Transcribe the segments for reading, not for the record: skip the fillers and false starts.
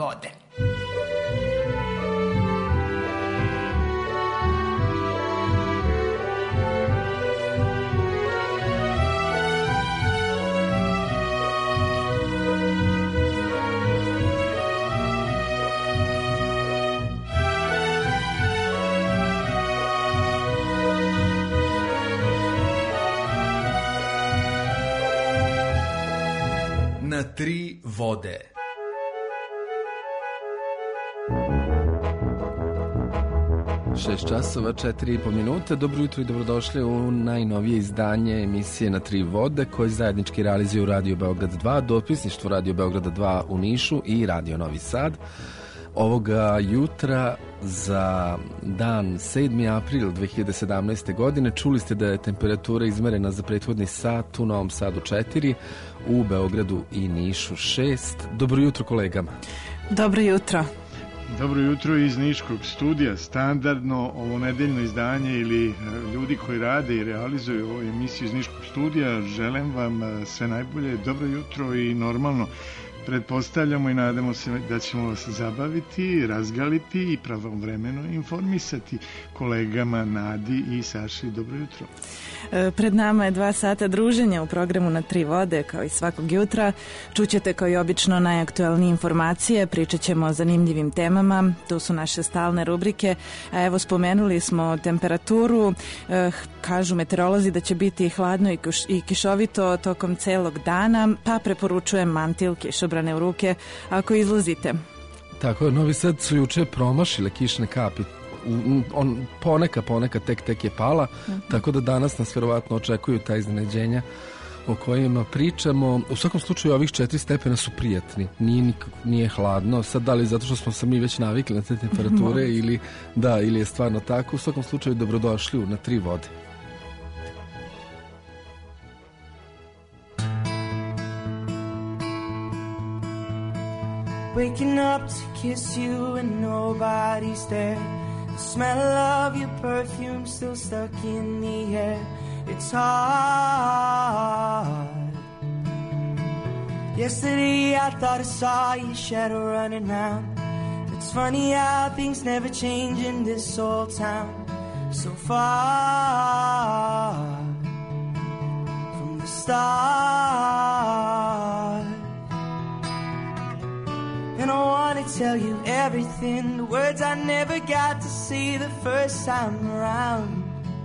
vode. Na tri vode. Šest časova, 4,5 minute. Dobro jutro i dobrodošli u najnovije izdanje emisije Na tri vode, koji zajednički realizuju Radio Beograd 2, dopisništvo Radio Beograda 2 u Nišu i Radio Novi Sad. Ovoga jutra za dan 7. april 2017. godine čuli ste da je temperatura izmerena za prethodni sat u Novom Sadu 4, u Beogradu i Nišu 6. Dobro jutro kolegama. Dobro jutro. Dobro jutro iz Niškog studija. Standardno ovo nedeljno izdanje ili ljudi koji rade i realizuju ovu emisiju iz Niškog studija, želim vam sve najbolje, dobro jutro i normalno. Pretpostavljamo i nadamo se da ćemo vas zabaviti, razgaliti i pravovremeno informisati kolegama Nadi i Saši. Dobro jutro. Pred nama je 2 sata druženja u programu Na tri vode, kao i svakog jutra. Čućete kao i obično najaktualnije informacije, pričat ćemo o zanimljivim temama, tu su naše stalne rubrike, a evo spomenuli smo temperaturu, kažu meteorolozi da će biti hladno i kišovito tokom celog dana, pa preporučujem mantil, kišobrane u ruke ako izlazite. Tako je, Novi Sad su juče promašile kišne kapi. Poneka tek je pala, tako da danas nas verovatno očekuju ta iznenađenja o kojima pričamo. U svakom slučaju ovih 4 stepena su prijatni, nije hladno. Sad da li zato što smo se mi već navikli na te temperature ili je stvarno tako. U svakom slučaju dobrodošli u Na tri vode. Waking up to kiss you and nobody's there. The smell of your perfume still stuck in the air. It's hard. Yesterday I thought I saw your shadow running round. It's funny how things never change in this old town. So far from the start. And I wanna tell you everything, the words I never got to say the first time around.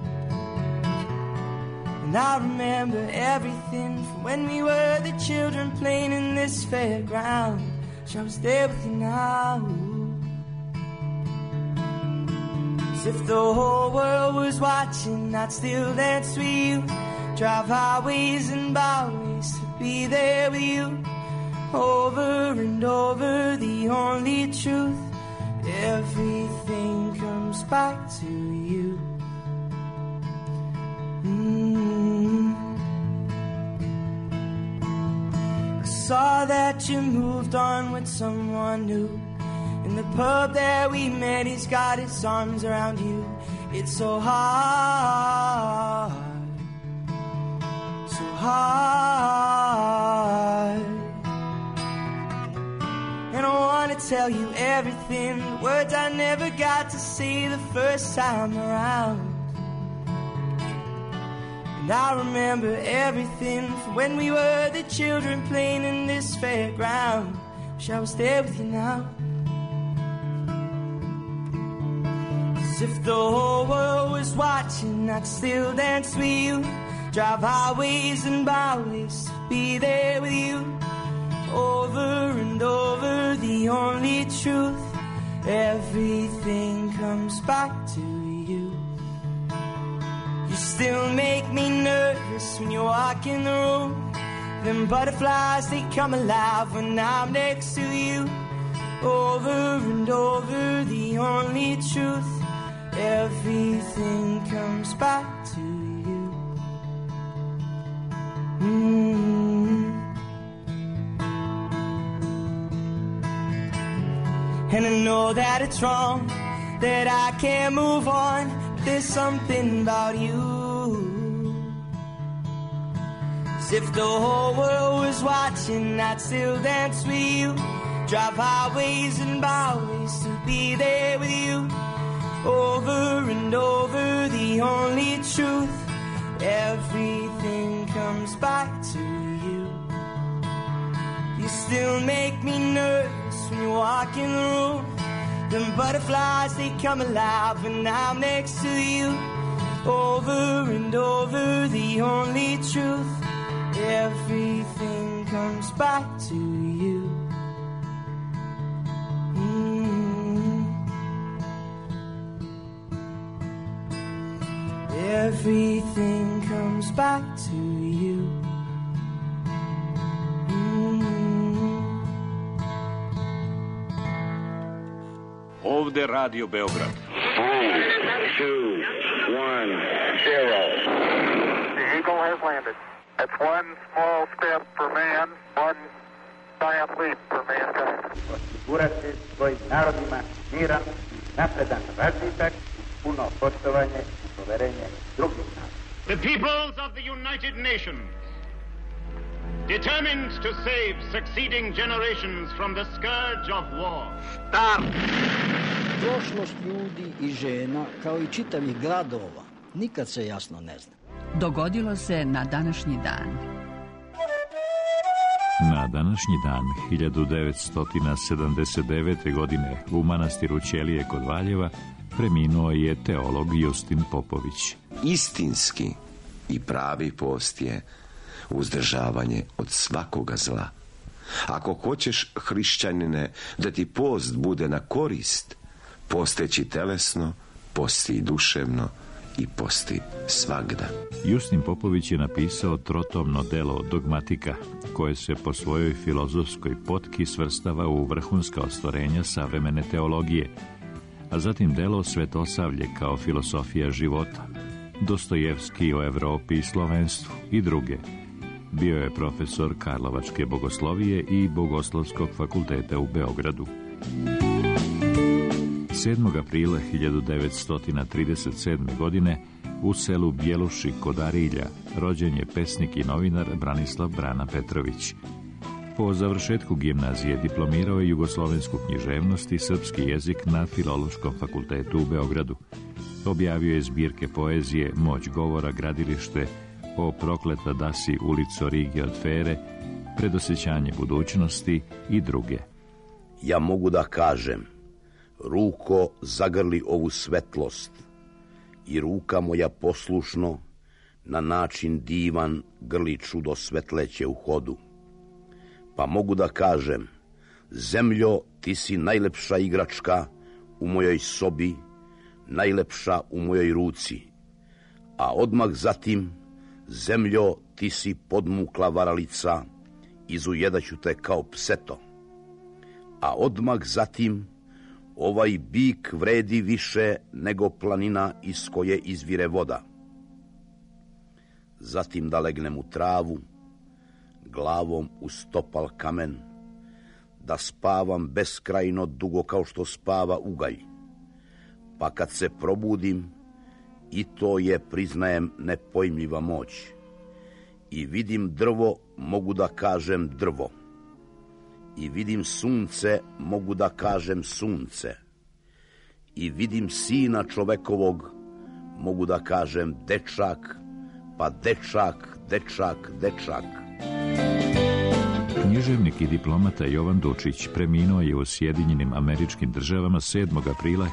And I remember everything from when we were the children playing in this fairground. Wish I was there with you now. As if the whole world was watching, I'd still dance with you. Drive highways and byways to be there with you. Over and over, the only truth, everything comes back to you. I saw that you moved on with someone new. In the pub that we met, he's got his arms around you. It's so hard, so hard. And I wanna tell you everything, the words I never got to say the first time around. And I remember everything from when we were the children playing in this fairground. Wish I was there with you now. As if the whole world was watching, I'd still dance with you. Drive highways and byways to be there with you. Over and over, the only truth, everything comes back to you. You still make me nervous when you walk in the room. Them butterflies, they come alive when I'm next to you. Over and over, the only truth, everything comes back to you. And I know that it's wrong, that I can't move on. There's something about you. As if the whole world was watching, I'd still dance with you. drive highways and byways to be there with you. Over and over, the only truth. Everything comes back to you. You still make me nervous when you walk in the room. Them butterflies, they come alive when I'm next to you. Over and over, the only truth. Everything comes back to you. Everything comes back to you. Ovde Radio Beograd. 3, 2, 1, 0. The Eagle has landed. That's one small step for man, one giant leap for mankind. Osigurati svojim narodima miran, napredan razvitak, puno poštovanje i poverenje drugih naroda. The peoples of the United Nations, determined to save succeeding generations from the scourge of war. Start! Prošlost ljudi i žena, kao i čitavih gradova, nikad se jasno ne zna. Dogodilo se na današnji dan. Na današnji dan, 1979. godine, u manastiru Ćelije kod Valjeva, preminuo je teolog Justin Popović. Istinski i pravi post je uzdržavanje od svakoga zla. Ako hoćeš, hrišćanine, da ti post bude na korist, posteći telesno, posti i duševno i posti svagda. Justin Popović je napisao trotomno delo Dogmatika, koje se po svojoj filozofskoj potki svrstava u vrhunska ostvarenja savremene teologije, a zatim delo Svetosavlje kao filosofija života, Dostojevski o Evropi i slovenstvu i druge. Bio je profesor Karlovačke bogoslovije i Bogoslovskog fakulteta u Beogradu. 7. aprila 1937. godine u selu Bjeluši kod Arilja rođen je pesnik i novinar Branislav Brana Petrović. Po završetku gimnazije diplomirao je jugoslovensku književnost i srpski jezik na Filološkom fakultetu u Beogradu. Objavio je zbirke poezije Moć govora, Gradilište, O prokleta dasi ulico Rigi od Fere, Predosjećanje budućnosti i druge. Ja mogu da kažem, ruko zagrli ovu svetlost i ruka moja poslušno na način divan grli čudo svetleće u hodu. Pa mogu da kažem, zemljo, ti si najlepša igračka u mojoj sobi, najlepša u mojoj ruci, a odmah zatim, zemljo, ti si podmukla varalica, izujedaću te kao pseto, a odmah zatim, ovaj bik vredi više nego planina iz koje izvire voda. Zatim da legnem u travu, glavom u stopal kamen, da spavam beskrajno dugo kao što spava ugalj. Pa kad se probudim, i to je, priznajem, nepojmljiva moć. I vidim drvo, mogu da kažem drvo. I vidim sunce, mogu da kažem sunce. I vidim sina čovekovog, mogu da kažem dečak, pa dečak, dečak, dečak. Književnik i diplomata Jovan Dučić preminuo je u Sjedinjenim Američkim Državama 7. aprila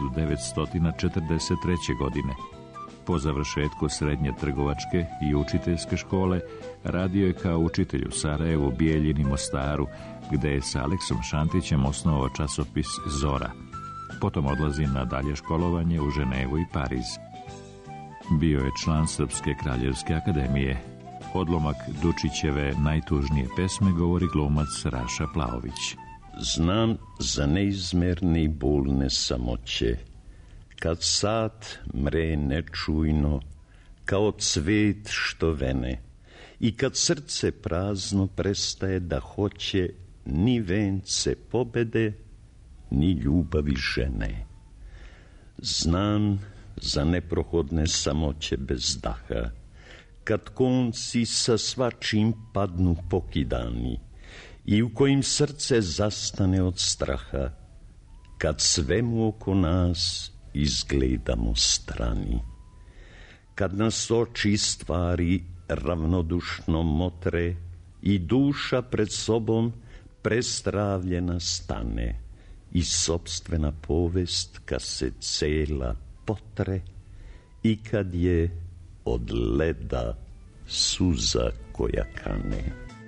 1943. godine. Po završetku srednje trgovačke i učiteljske škole radio je kao učitelj u Sarajevu, Bijeljini, Mostaru, gde je sa Aleksom Šantićem osnovao časopis Zora. Potom odlazi na dalje školovanje u Ženevu i Pariz. Bio je član Srpske kraljevske akademije. Odlomak Dučićeve najtužnije pesme govori glumac Raša Plaović. Znam za neizmerne i bolne samoće, kad sat mre nečujno, kao cvet što vene, i kad srce prazno prestaje da hoće ni vence pobede, ni ljubavi žene. Znam za neprohodne samoće bez daha, kad konci sa svačim padnu pokidani i u kojim srce zastane od straha, kad svemu oko nas izgledamo strani. Kad nas oči stvari ravnodušno motre i duša pred sobom prestravljena stane i sopstvena povest kad se cela potre i kad je od leda suza koja kane.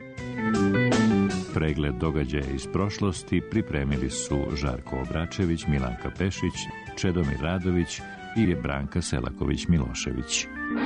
Pregled događaja iz prošlosti pripremili su Žarko Obračević, Milanka Pešić, Čedomir Radović i Branka Selaković-Milošević.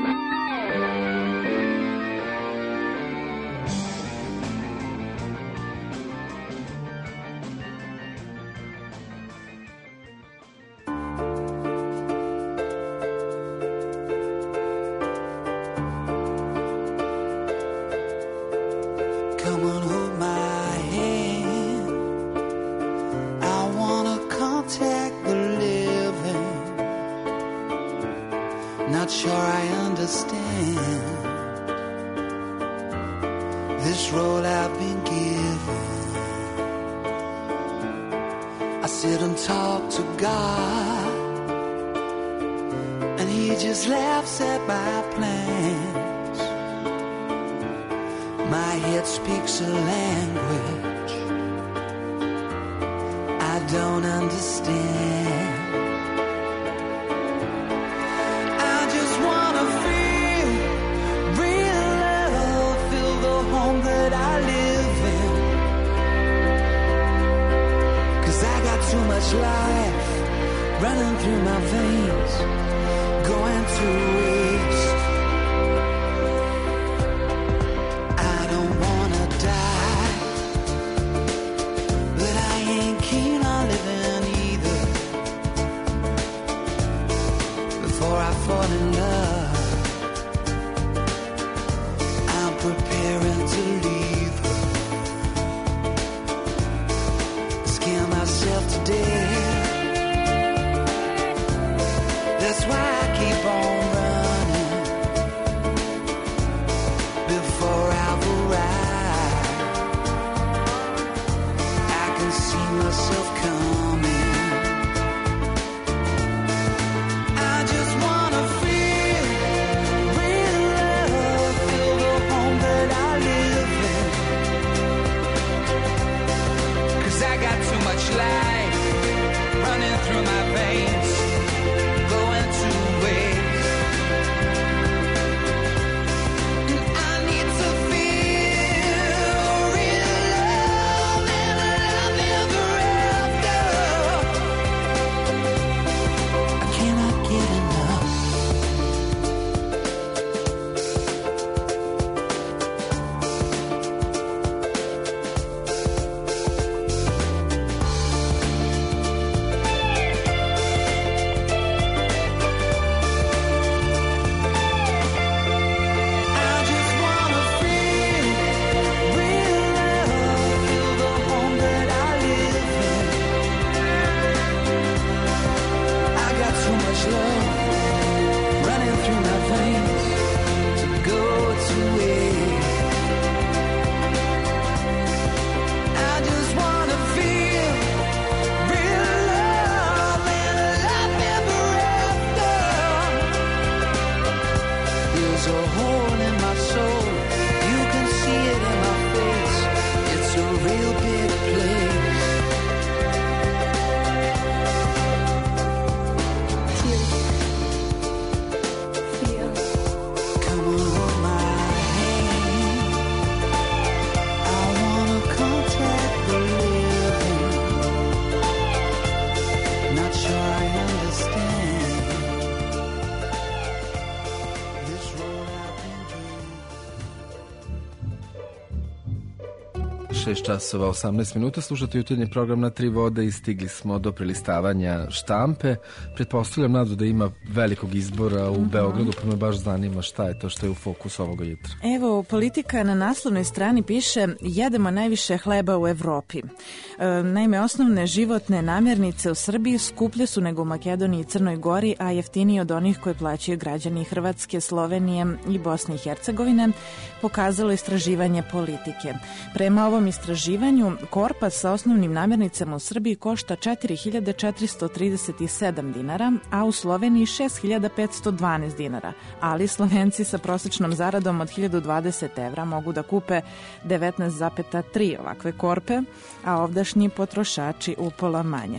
Časova 18 minuta, slušate jutarnji program na Tri vode i stigli smo do prelistavanja štampe. Pretpostavljam, Nadu, da ima velikog izbora u Beogradu, pa me baš zanima šta je to što je u fokusu ovoga jutra. Evo, Politika na naslovnoj strani piše: jedemo najviše hleba u Evropi. Naime, osnovne životne namirnice u Srbiji skuplje su nego u Makedoniji i Crnoj Gori, a jeftinije od onih koje plaćaju građani Hrvatske, Slovenije i Bosne i Hercegovine, pokazalo istraživanje Politike. Prema ovom istraživanju, korpa sa osnovnim namirnicama u Srbiji košta 4.437 dinara, a u Sloveniji 6.512 dinara, ali Slovenci sa prosečnom zaradom od 1020 evra mogu da kupe 19,3 ovakve korpe, a ovdašnji potrošači upola manje.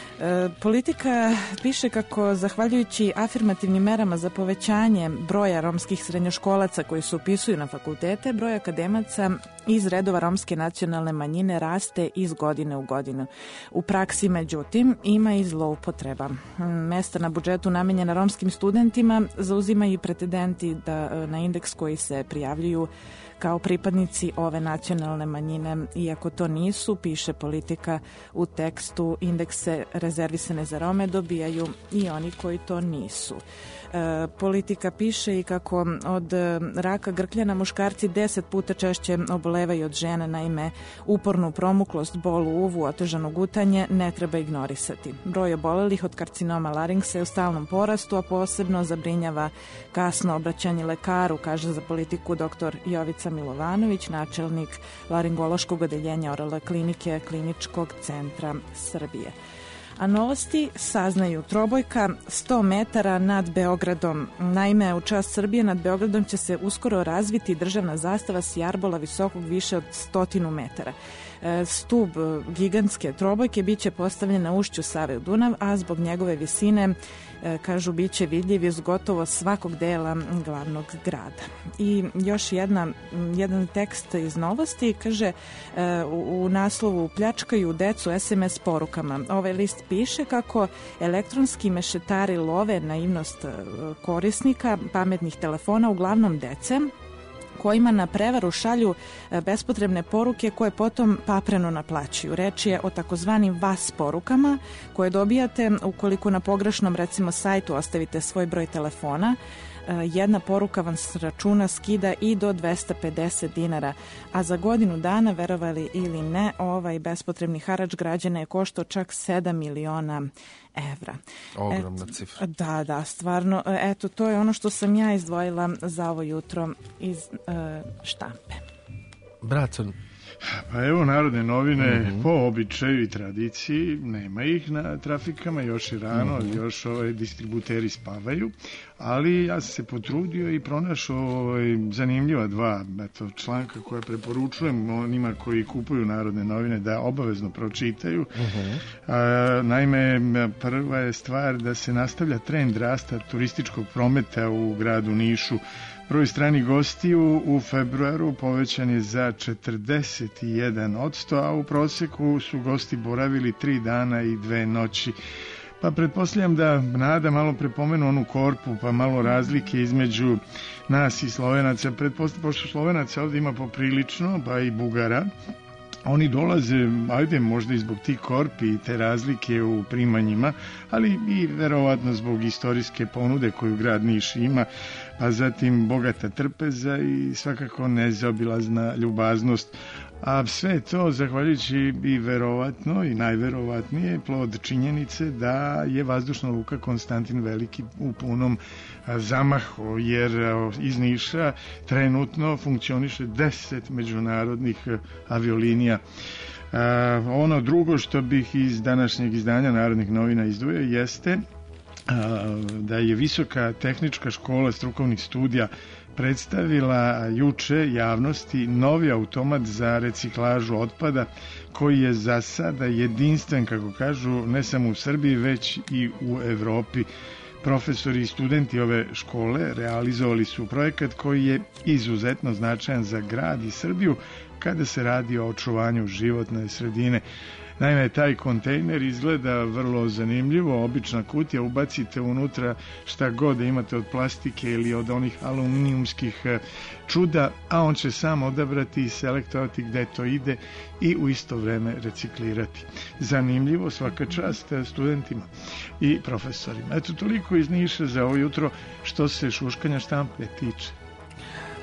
Politika piše kako, zahvaljujući afirmativnim merama za povećanje broja romskih srednjoškolaca koji se upisuju na fakultete, broj akademaca iz redova romske nacionalne manjine raste iz godine u godinu. U praksi, međutim, ima i zloupotreba. Mesta na budžetu namenjena romskim studentima zauzimaju i pretendenti na indeks koji se prijavljuju kao pripadnici ove nacionalne manjine, iako to nisu, piše Politika u tekstu, indekse rezervisane za Rome dobijaju i oni koji to nisu. Politika piše i kako od raka grkljana muškarci 10 puta češće obolevaju od žena, naime upornu promuklost, bol u uvu, otežano gutanje ne treba ignorisati. Broj obolelih od karcinoma laringsa je u stalnom porastu, a posebno zabrinjava kasno obraćanje lekaru, kaže za Politiku dr. Jovica Milovanović, načelnik laringološkog odeljenja oralne klinike Kliničkog centra Srbije. A novosti saznaju: trobojka 100 metara nad Beogradom. Naime, u čast Srbije nad Beogradom će se uskoro razviti državna zastava s jarbola visokog više od 100 metara. Stub gigantske trobojke biće postavljen na ušću Save u Dunav, a zbog njegove visine, kažu, biće vidljiv iz gotovo svakog dela glavnog grada. I još jedan tekst iz novosti, kaže u naslovu: pljačkaju decu SMS porukama. Ovaj list piše kako elektronski mešetari love naivnost korisnika pametnih telefona, uglavnom dece, kojima na prevaru šalju bespotrebne poruke koje potom papreno naplaćuju. Reč je o takozvanim VAS porukama koje dobijate ukoliko na pogrešnom, recimo, sajtu ostavite svoj broj telefona. Jedna poruka vam s računa skida i do 250 dinara, a za godinu dana, verovali ili ne, ovaj bespotrebni harač građana je koštao čak 7 miliona evra. Ogromna cifra. Da, stvarno. Eto, to je ono što sam ja izdvojila za ovo jutro iz štampe. Bracon. Pa evo, Narodne novine po običaju i tradiciji, nema ih na trafikama, još je rano, još distributeri spavaju, ali ja sam se potrudio i pronašao zanimljiva dva članka koja preporučujem onima koji kupuju Narodne novine da obavezno pročitaju. Naime, prva je stvar da se nastavlja trend rasta turističkog prometa u gradu Nišu. Broj stranih gostiju u februaru povećan je za 41%, a u proseku su gosti boravili 3 dana i 2 noći. Pa pretpostavljam da Nada malo prepomenu onu korpu, pa malo razlike između nas i Slovenaca. Pošto Slovenaca ovdje ima poprilično, pa i Bugara, oni dolaze, možda i zbog tih korpi i te razlike u primanjima, ali i verovatno zbog istorijske ponude koju grad Niš ima, pa zatim bogata trpeza i svakako nezaobilazna ljubaznost. A sve to, zahvaljujući i verovatno i najverovatnije plod činjenice da je vazdušna luka Konstantin Veliki u punom zamahu, jer iz Niša trenutno funkcioniše 10 međunarodnih aviolinija. Ono drugo što bih iz današnjeg izdanja Narodnih novina izdvojio jeste da je Visoka tehnička škola strukovnih studija predstavila juče javnosti novi automat za reciklažu otpada koji je za sada jedinstven, kako kažu, ne samo u Srbiji već i u Evropi. Profesori i studenti ove škole realizovali su projekat koji je izuzetno značajan za grad i Srbiju kada se radi o očuvanju životne sredine. Naime, taj kontejner izgleda vrlo zanimljivo, obična kutija, ubacite unutra šta god da imate od plastike ili od onih aluminijumskih čuda, a on će sam odabrati i selektovati gde to ide i u isto vreme reciklirati. Zanimljivo, svaka čast studentima i profesorima. Eto, toliko iz Niša za ovo jutro što se šuškanja štampe tiče.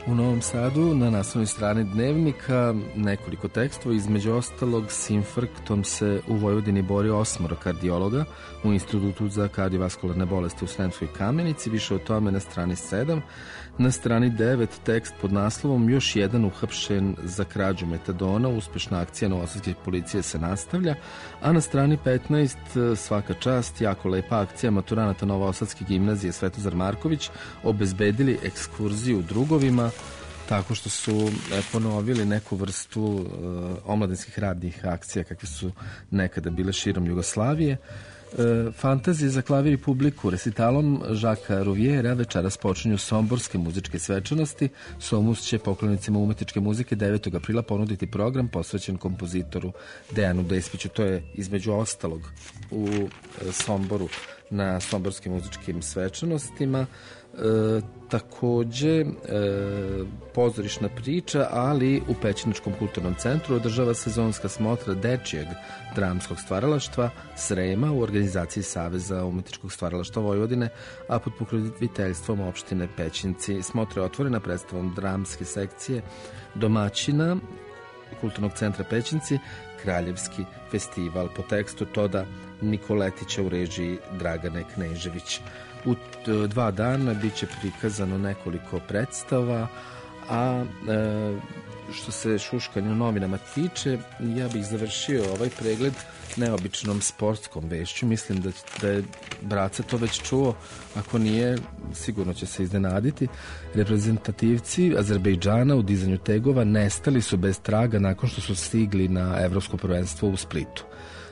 U Novom Sadu na naslovnoj strani Dnevnika nekoliko tekstova, između ostalog s infarktom se u Vojvodini bori 8 kardiologa u Institutu za kardiovaskularne bolesti u Sremskoj Kamenici, više o tome na strani 7. Na strani 9 tekst pod naslovom Još jedan uhapšen za krađu metadona, uspešna akcija novosadske policije se nastavlja, a na strani 15 svaka čast, jako lepa akcija maturanata Novosadske gimnazije Svetozar Marković obezbedili ekskurziju drugovima tako što su ponovili neku vrstu omladinskih radnih akcija kakve su nekada bile širom Jugoslavije. Fantazije za klavir i publiku recitalom Žaka Ruvijera večeras počinju somborske muzičke svečanosti. Somus će poklonicima umetničke muzike 9. aprila ponuditi program posvećen kompozitoru Dejanu Despiću. To je između ostalog u Somboru na somborskim muzičkim svečanostima. Takođe pozorišna priča, ali u Pećiničkom kulturnom centru održava sezonska smotra dečijeg dramskog stvaralaštva Srema u organizaciji Saveza umetničkog stvaralaštva Vojvodine, a pod pokroviteljstvom opštine Pećinci. Smotra je otvorena predstavom dramske sekcije domaćina Kulturnog centra Pećinci, Kraljevski festival, po tekstu Toda Nikoletića u režiji Dragane Knežević. U 2 dana bit će prikazano nekoliko predstava, a što se šuškanja u novinama tiče, ja bih završio ovaj pregled neobičnom sportskom vešću. Mislim da je Braca to već čuo, ako nije, sigurno će se iznenaditi. Reprezentativci Azerbejdžana u dizanju tegova nestali su bez traga nakon što su stigli na Evropsko prvenstvo u Splitu.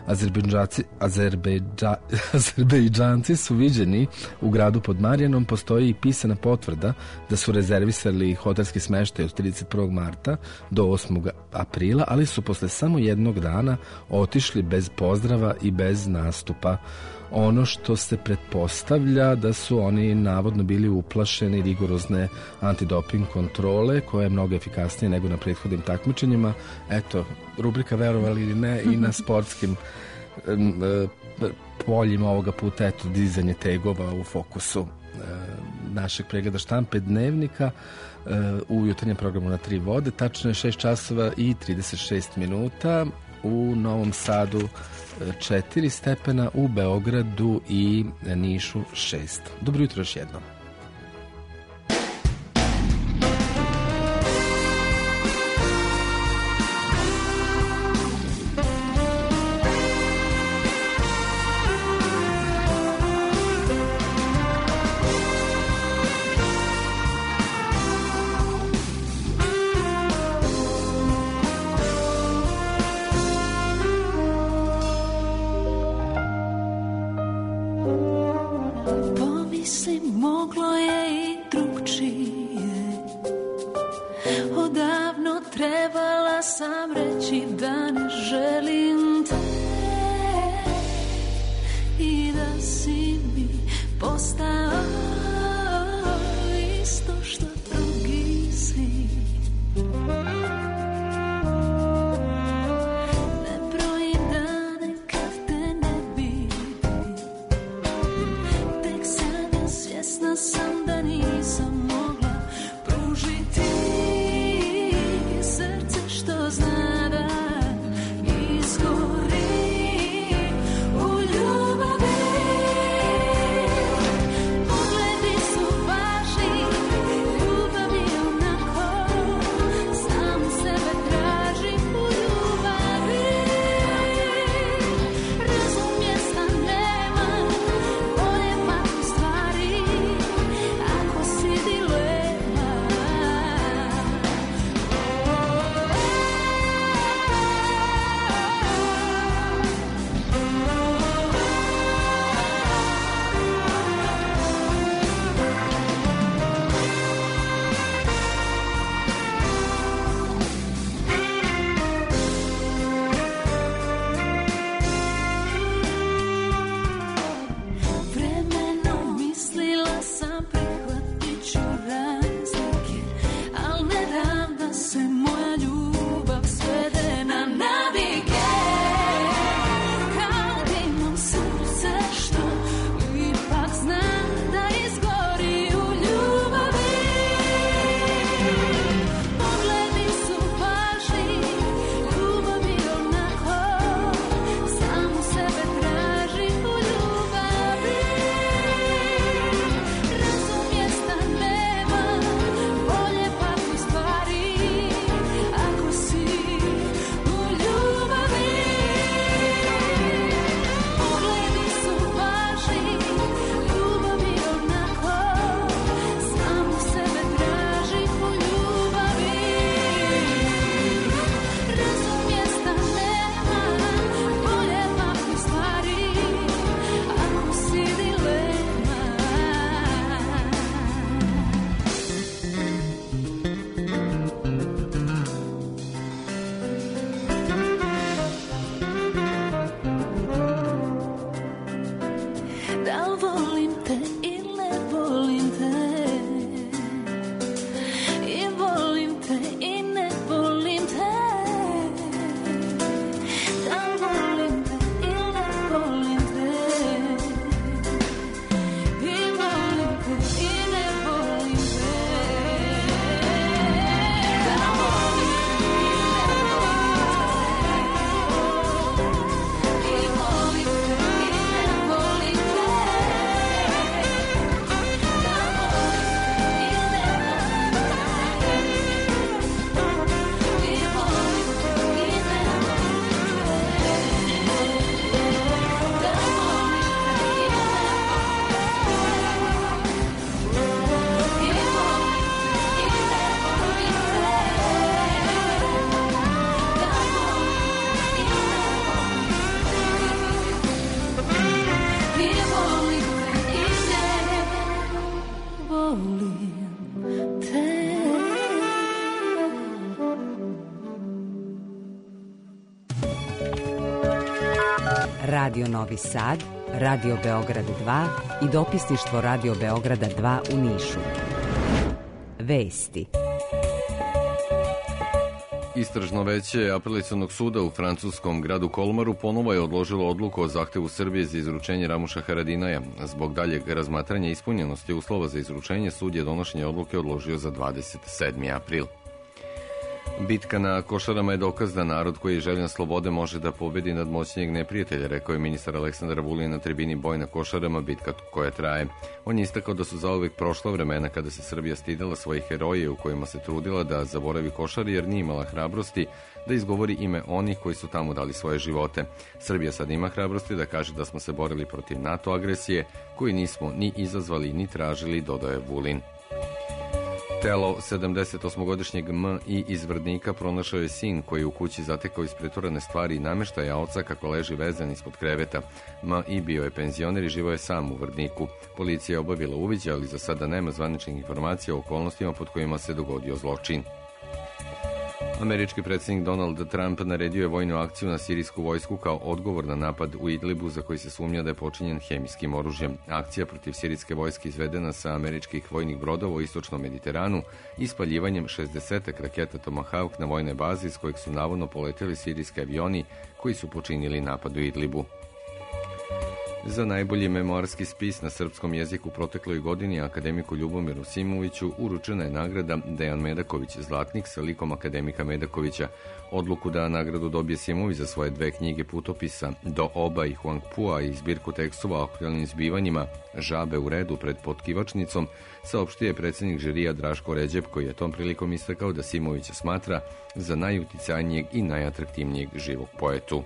Azerbejdžanci su viđeni u gradu pod Marijanom. Postoji i pisana potvrda da su rezervisali hotelski smeštaj od 31. marta do 8. aprila, ali su posle samo jednog dana otišli bez pozdrava i bez nastupa. Ono što se pretpostavlja da su oni navodno bili uplašeni rigorozne antidoping kontrole, koja je mnogo efikasnija nego na prethodnim takmičenjima. Eto, rubrika verovali ili ne i na sportskim poljima ovoga puta, eto, dizanje tegova u fokusu našeg pregleda štampe Dnevnika u jutarnjem programu na 3 vode. Tačno je 6 časova i 36 minuta. U Novom Sadu 4 stepena, u Beogradu i Nišu 6. Dobro jutro još jednom. Pogledaj Radio Novi Sad, Radio Beograd 2 i dopisništvo Radio Beograda 2 u Nišu. Vesti. Istražno veće Apelacionog suda u francuskom gradu Kolmaru ponovo je odložilo odluku o zahtevu Srbije za izručenje Ramuša Haradinaja. Zbog daljeg razmatranja ispunjenosti uslova za izručenje, sud je donošenje odluke odložio za 27. april. Bitka na Košarama je dokaz da narod koji je željan slobode može da pobedi nad moćnijeg neprijatelja, rekao je ministar Aleksandar Vulin na tribini Boj na Košarama, bitka koja traje. On je istakao da su zauvek prošla vremena kada se Srbija stidela svojih heroje u kojima se trudila da zaboravi Košare jer nije imala hrabrosti da izgovori ime onih koji su tamo dali svoje živote. Srbija sad ima hrabrosti da kaže da smo se borili protiv NATO agresije koju nismo ni izazvali ni tražili, dodao je Vulin. Telo 78-godišnjeg M.I. iz Vrdnika pronašao je sin koji je u kući zatekao ispreturane stvari i nameštaja oca kako leži vezan ispod kreveta. M.I. bio je penzioner i živo je sam u Vrdniku. Policija je obavila uviđaj, ali za sada nema zvaničnih informacija o okolnostima pod kojima se dogodio zločin. Američki predsjednik Donald Trump naredio je vojnu akciju na sirijsku vojsku kao odgovor na napad u Idlibu za koji se sumnja da je počinjen hemijskim oružjem. Akcija protiv sirijske vojske izvedena sa američkih vojnih brodova u istočnom Mediteranu i spaljivanjem 60 raketa Tomahawk na vojne baze iz kojeg su navodno poleteli sirijski avioni koji su počinili napad u Idlibu. Za najbolji memoarski spis na srpskom jeziku protekloj godini akademiku Ljubomiru Simoviću uručena je nagrada Dejan Medaković Zlatnik sa likom akademika Medakovića. Odluku da nagradu dobije Simović za svoje 2 knjige putopisa Do Oba i Huang Pua i zbirku tekstova o aktualnim zbivanjima Žabe u redu pred potkivačnicom, saopštio je predsjednik žirija Draško Ređeb, koji je tom prilikom istakao da Simovića smatra za najuticajnijeg i najatraktivnijeg živog poetu.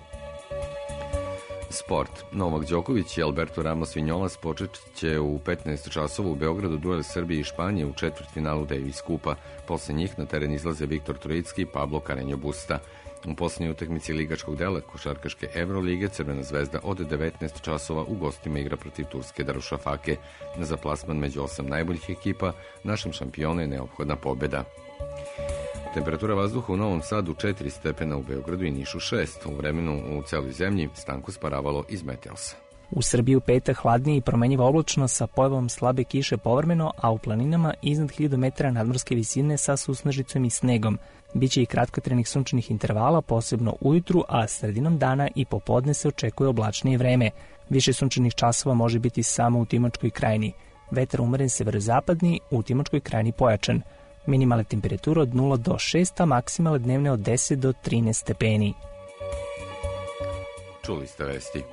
Sport. Novak Đoković i Alberto Ramos Vinjolas počet će u 15 časova u Beogradu duel Srbije i Španije u četvrtfinalu Davis Kupa. Posle njih na teren izlaze Viktor Trojicki i Pablo Carreño Busta. U posljednjoj utakmici ligačkog dela košarkaške Evrolige Crvena zvezda od 19 časova u gostima igra protiv turske Darušafake. Za plasman među 8 najboljih ekipa našem šampionu je neophodna pobjeda. Temperatura vazduha u Novom Sadu 4 stepena, u Beogradu i Nišu 6. U vremenu u celoj zemlji Stanko Sparavalo iz Meteosa. U Srbiji u petak hladnije i promenjiva oblačno sa pojavom slabe kiše povremeno, a u planinama iznad 1000 metara nadmorske visine sa susnežicom i snegom. Biće i kratkotrenih sunčanih intervala, posebno ujutru, a sredinom dana i popodne se očekuje oblačnije vreme. Više sunčanih časova može biti samo u Timočkoj krajini. Vetar umeren severozapadni, u Timočkoj krajini pojačan. Minimalne temperature od 0 do 6, a maksimalne dnevne od 10 do 13 stepeni. Čuli ste vesti.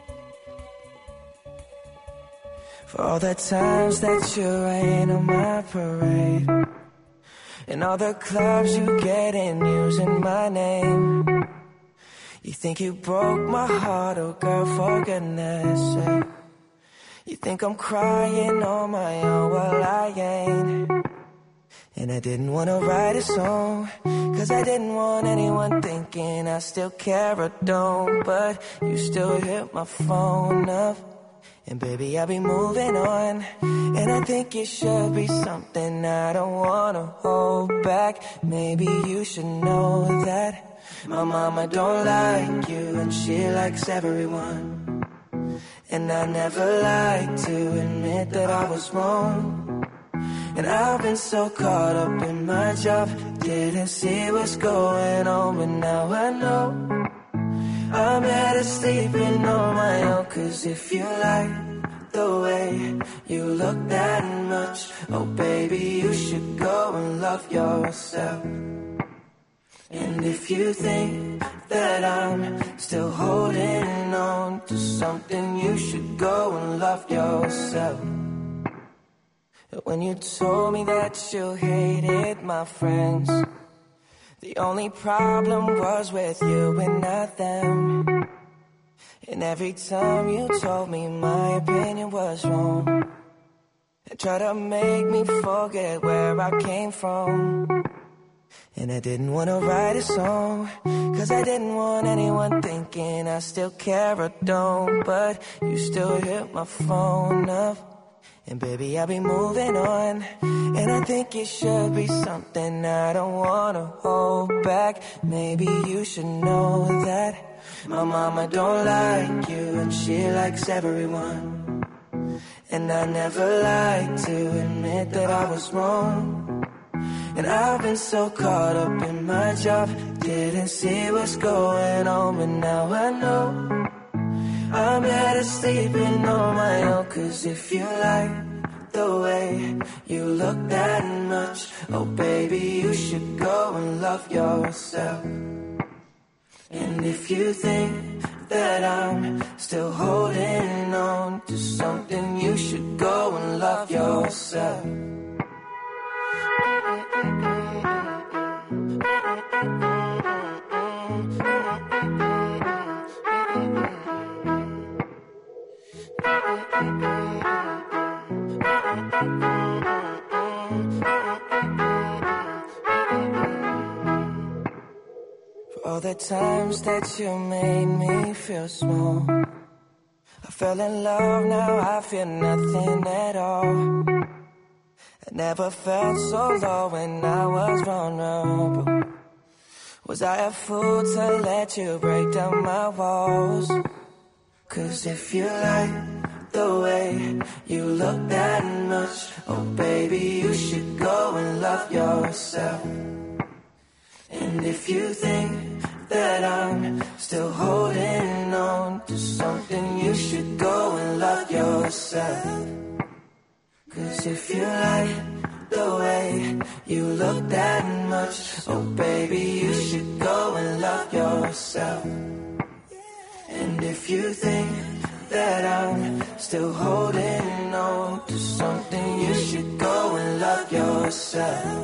For all the times that you rain on my parade, and all the clubs you get in using my name. You think you broke my heart, oh girl, for goodness sake. You think I'm crying on my own, well I ain't. And I didn't want to write a song, 'cause I didn't want anyone thinking I still care or don't. But you still hit my phone up, and baby I'll be moving on. And I think it should be something I don't want to hold back. Maybe you should know that my mama don't like you, and she likes everyone. And I never like to admit that I was wrong. And I've been so caught up in my job, didn't see what's going on, but now I know I'm better sleeping on my own. 'Cause if you like the way you look that much, oh baby, you should go and love yourself. And if you think that I'm still holding on to something, you should go and love yourself. When you told me that you hated my friends, the only problem was with you and not them. And every time you told me my opinion was wrong, and tried to make me forget where I came from. And I didn't want to write a song, 'cause I didn't want anyone thinking I still care or don't. But you still hit my phone up, and baby I'll be moving on. And I think it should be something I don't want to hold back. Maybe you should know that My mama don't like you and she likes everyone. And I never like to admit that I was wrong. And I've been so caught up in my job, didn't see what's going on, but now I know I'm better sleeping on my own. Cause if you like the way you look that much, oh baby, you should go and love yourself. And if you think that I'm still holding on to something, you should go and love yourself. For all the times that you made me feel small, I fell in love, now I feel nothing at all. I never felt so low when I was vulnerable. Was I a fool to let you break down my walls? Cause if you like the way you look that much, oh baby, you should go and love yourself. And if you think that I'm still holding on to something, you should go and love yourself. Cause if you like the way you look that much, oh baby, you should go and love yourself. And if you think that I'm still holding on to something, you should go and love yourself.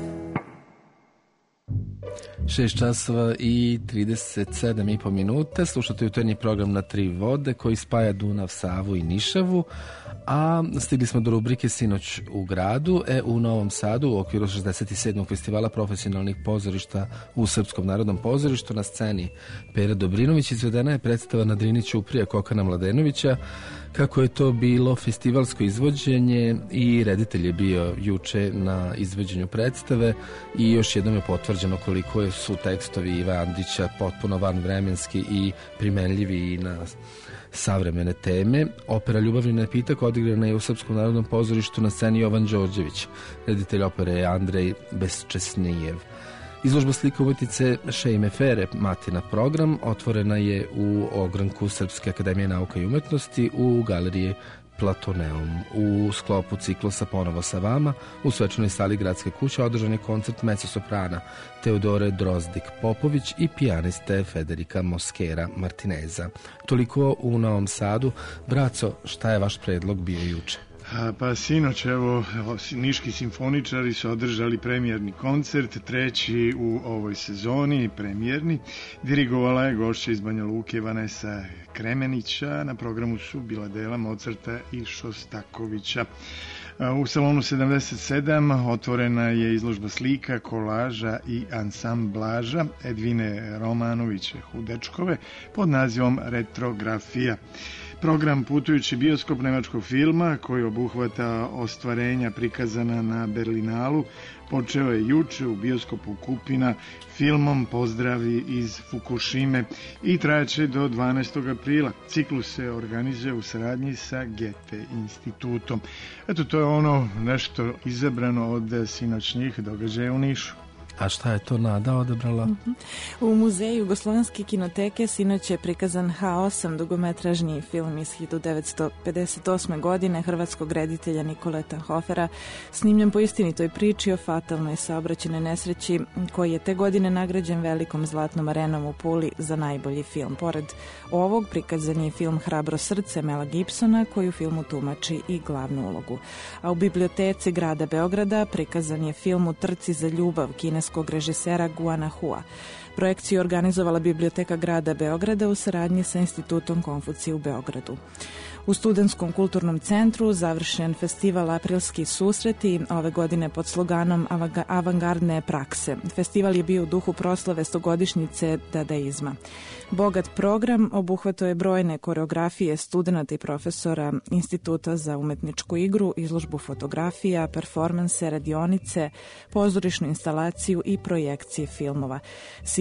6 časova i 37,5 minuta. Slušate jutarnji program Na tri vode koji spaja Dunav, Savu i Nišavu. A stigli smo do rubrike Sinoć u gradu. U Novom Sadu u okviru 67. festivala profesionalnih pozorišta u Srpskom narodnom pozorištu na sceni Pera Dobrinović izvedena je predstava na Drini Ćuprija Kokana Mladenovića. Kako je to bilo festivalsko izvođenje i reditelj je bio juče na izvođenju predstave i još jednom je potvrđeno koliko su tekstovi Iva Andrića potpuno vanvremenski i primenljivi i na savremene teme. Opera Ljubavni napitak odigrana je u Srpskom narodnom pozorištu na sceni Jovan Đorđević. Reditelj opere je Andrej Besčesnijev. Izložba slika umetnice Šejme Fere, Matina program, otvorena je u ogranku Srpske akademije nauka i umetnosti u galeriji Platoneum. U sklopu ciklusa Ponovo sa vama u svečanoj sali Gradske kuće održan je koncert mezzosoprana Teodore Drozdik-Popović i pijaniste Federika Moskera Martineza. Toliko u Novom Sadu. Braco, šta je vaš predlog bio juče? Pa sinoć, evo, niški simfoničari su održali premijerni koncert, treći u ovoj sezoni, premijerni. Dirigovala je gošća iz Banja Luke Vanesa Kremenića, na programu su bila dela Mozarta i Šostakovića. U salonu 77 otvorena je izložba slika, kolaža i ansamblaža Edvine Romanović-Hudečkove pod nazivom Retrografija. Program Putujući bioskop nemačkog filma koji obuhvata ostvarenja prikazana na Berlinalu počeo je juče u bioskopu Kupina filmom Pozdravi iz Fukushime i trajaće do 12. aprila. Ciklus se organizuje u saradnji sa Goethe institutom. Eto, to je ono nešto izabrano od sinoćnjih događaja u Nišu. A šta je to Nada odabrala? U muzeju Jugoslovenske kinoteke sinoć je prikazan H8, dugometražni film iz 1958. godine hrvatskog reditelja Nikole Tanhofera, snimljen po istinitoj priči o fatalnoj saobraćajnoj nesreći koji je te godine nagrađen velikom zlatnom arenom u Puli za najbolji film. Pored ovog prikazan je film Hrabro srce Mela Gibsona koji u filmu tumači i glavnu ulogu. A u biblioteci grada Beograda prikazan je film U trci za ljubav kineskog režisera Guana Hua. Projekciju organizovala Biblioteka grada Beograda u saradnji sa Institutom Konfucije u Beogradu. U Studentskom kulturnom centru završen festival Aprilski susreti, ove godine pod sloganom Avangardne prakse. Festival je bio u duhu proslave 100-godišnjice dadaizma. Bogat program obuhvatao je brojne koreografije studenata i profesora Instituta za umetničku igru, izložbu fotografija, performanse, radionice, pozorišnu instalaciju i projekcije filmova. Sinoć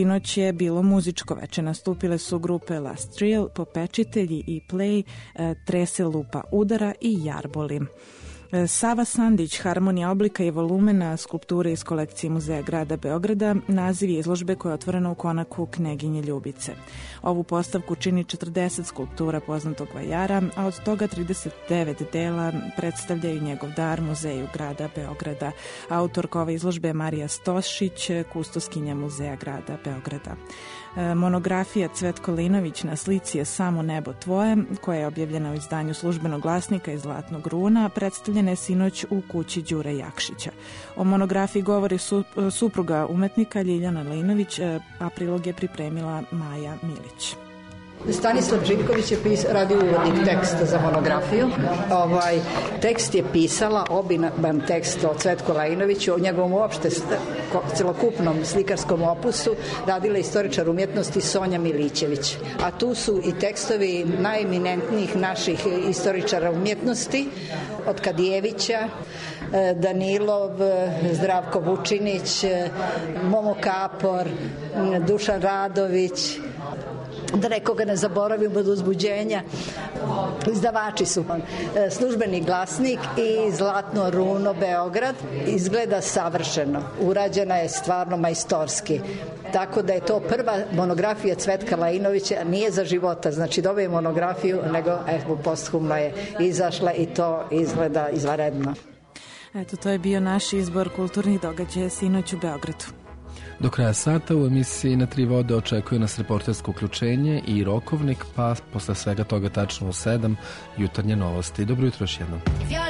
sinoć je bilo muzičko veče. Nastupile su grupe Last Trill, Popečitelji i Play, Trese lupa udara i Jarboli. Sava Sandić, harmonija oblika i volumena, skulpture iz kolekcije Muzeja grada Beograda, naziv je izložbe koja je otvorena u konaku Kneginje Ljubice. Ovu postavku čini 40 skulptura poznatog vajara, a od toga 39 dela predstavljaju njegov dar Muzeju grada Beograda. Autorka ove izložbe je Marija Stošić, kustoskinja Muzeja grada Beograda. Monografija Cvetko Linović na slici je Samo nebo tvoje, koja je objavljena u izdanju Službenog glasnika iz Zlatnog runa, predstavljena je sinoć u kući Đure Jakšića. O monografiji govori supruga umetnika Ljiljana Linović, a prilog je pripremila Maja Milić. Stanislav Živković je radio uvodnik teksta za monografiju. Tekst je pisala, obiman tekst o Cvetku Lajinoviću, o njegovom uopšte celokupnom slikarskom opusu radila istoričar umjetnosti Sonja Milićević. A tu su i tekstovi najeminentnijih naših istoričara umjetnosti, od Kadijevića, Danilov, Zdravko Vučinić, Momo Kapor, Dušan Radović, da nekoga ne zaboravim od uzbuđenja. Izdavači su Službeni glasnik i Zlatno runo Beograd. Izgleda savršeno. Urađena je stvarno majstorski. Tako da je to prva monografija Cvetka Lajinovića, nije za života, znači dobije monografiju, nego posthumno je izašla i to izgleda izvanredno. Eto, to je bio naš izbor kulturnih događaja sinoć u Beogradu. Do kraja sata u emisiji Na tri vode očekuje nas reportersko uključenje i rokovnik, pa posle svega toga tačno u 7 jutarnje novosti. Dobro jutro još jednom.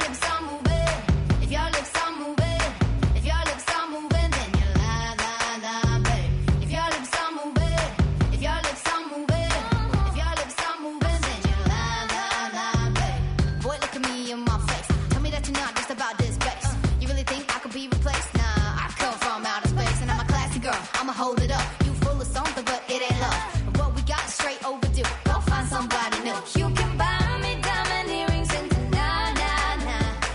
Hold it up, you full of something, but it ain't love. What we got is straight overdue. Go find somebody new. You can buy me diamond earrings and na na na.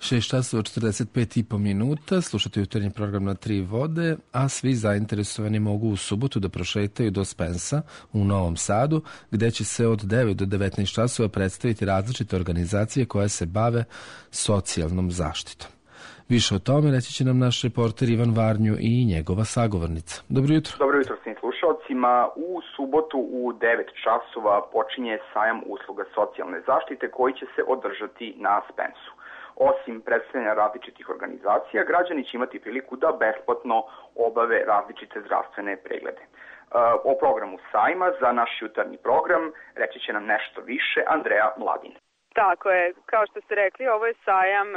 6 časova 45,5 minuta, slušate jutarnji program na Tri vode, a svi zainteresovani mogu u subotu da prošetaju do Spensa u Novom Sadu, gde će se od 9 do 19 časova predstaviti različite organizacije koje se bave socijalnom zaštitom. Više o tome reći će nam naš reporter Ivan Varnju i njegova sagovornica. Dobro jutro. Dobro jutro svim slušalcima. U subotu u 9 časova počinje sajam usluga socijalne zaštite koji će se održati na Spensu. Osim predstavljanja različitih organizacija, građani će imati priliku da besplatno obave različite zdravstvene preglede. O programu sajma za naš jutarnji program reći će nam nešto više Andreja Mladin. Tako je, kao što ste rekli, ovo je sajam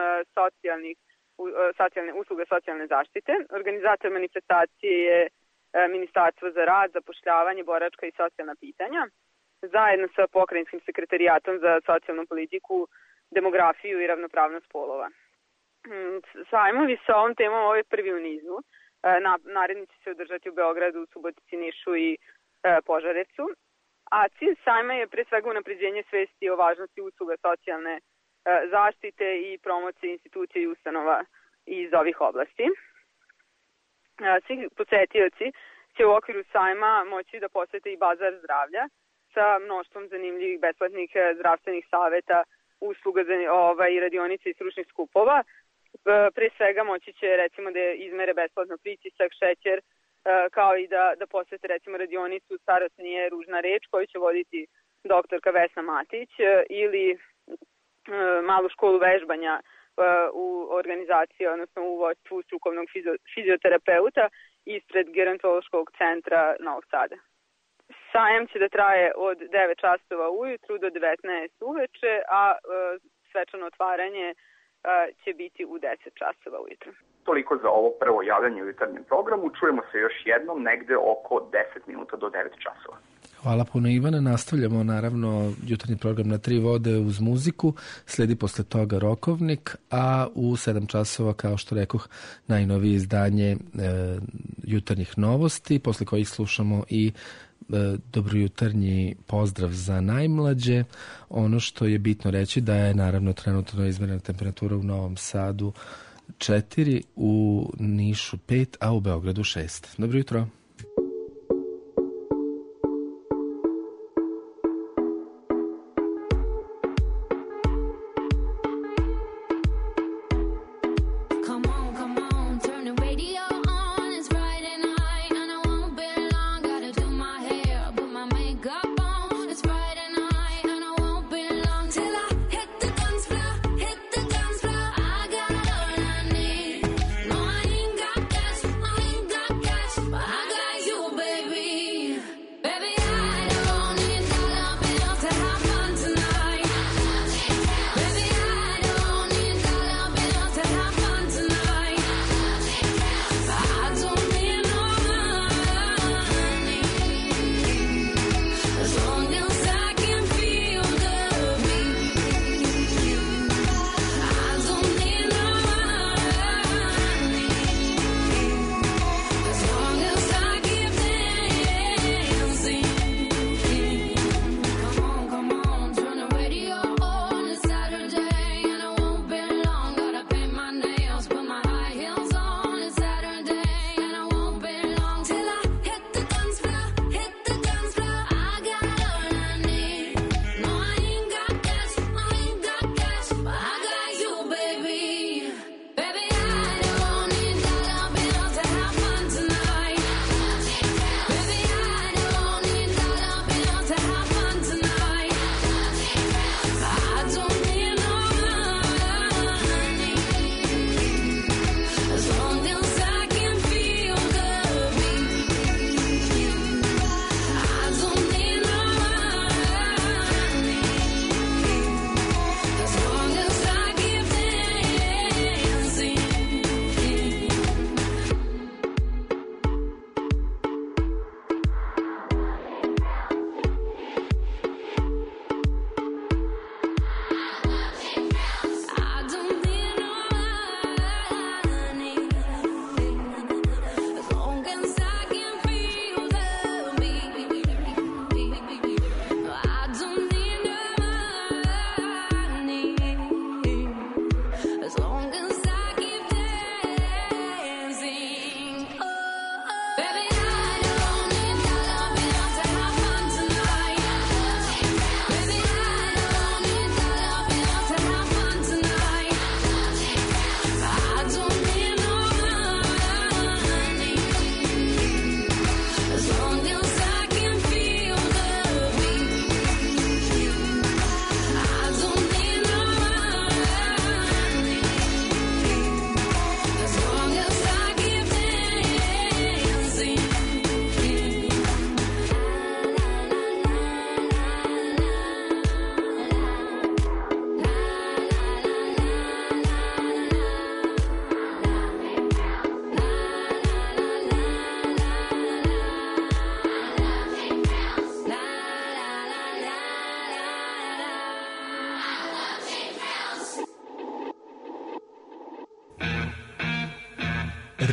usluga socijalne zaštite. Organizator manifestacije je Ministarstvo za rad, zapošljavanje, boračka i socijalna pitanja, zajedno sa Pokrajinskim sekretarijatom za socijalnu politiku, demografiju i ravnopravnost polova. Sajmovi sa ovom temom ovo je prvi u nizu. Naredni će se održati u Beogradu, Subotici, Nišu i Požarevcu. A cilj sajma je pre svega unapređenje svesti o važnosti usluga socijalne zaštite i promocije institucija i ustanova iz ovih oblasti. Svi posetioci će u okviru sajma moći da posete i bazar zdravlja sa mnoštvom zanimljivih besplatnih zdravstvenih saveta, usluga i radionica i stručnih skupova. Pre svega moći će recimo da izmere besplatno pritisak, šećer, kao i da posete recimo radionicu Starost nije ružna reč koju će voditi doktorka Vesna Matić ili malu školu vežbanja u organizaciji, odnosno u vodstvu strukovnog fizioterapeuta ispred Gerontološkog centra Novog Sada. Sajam će da traje od 9 časova ujutru do 19 uveče, a svečano otvaranje će biti u 10 časova ujutru. Toliko za ovo prvo javljanje u jutarnjem programu. Čujemo se još jednom negde oko 10 minuta do 9 časova. Hvala puno Ivana. Nastavljamo naravno jutarnji program na Tri vode uz muziku. Sledi posle toga Rokovnik, a u 7 časova, kao što rekoh, najnovije izdanje jutarnjih novosti, posle kojih slušamo i dobrojutarnji pozdrav za najmlađe. Ono što je bitno reći da je naravno trenutno izmerena temperatura u Novom Sadu 4, u Nišu 5, a u Beogradu 6. Dobro jutro. I got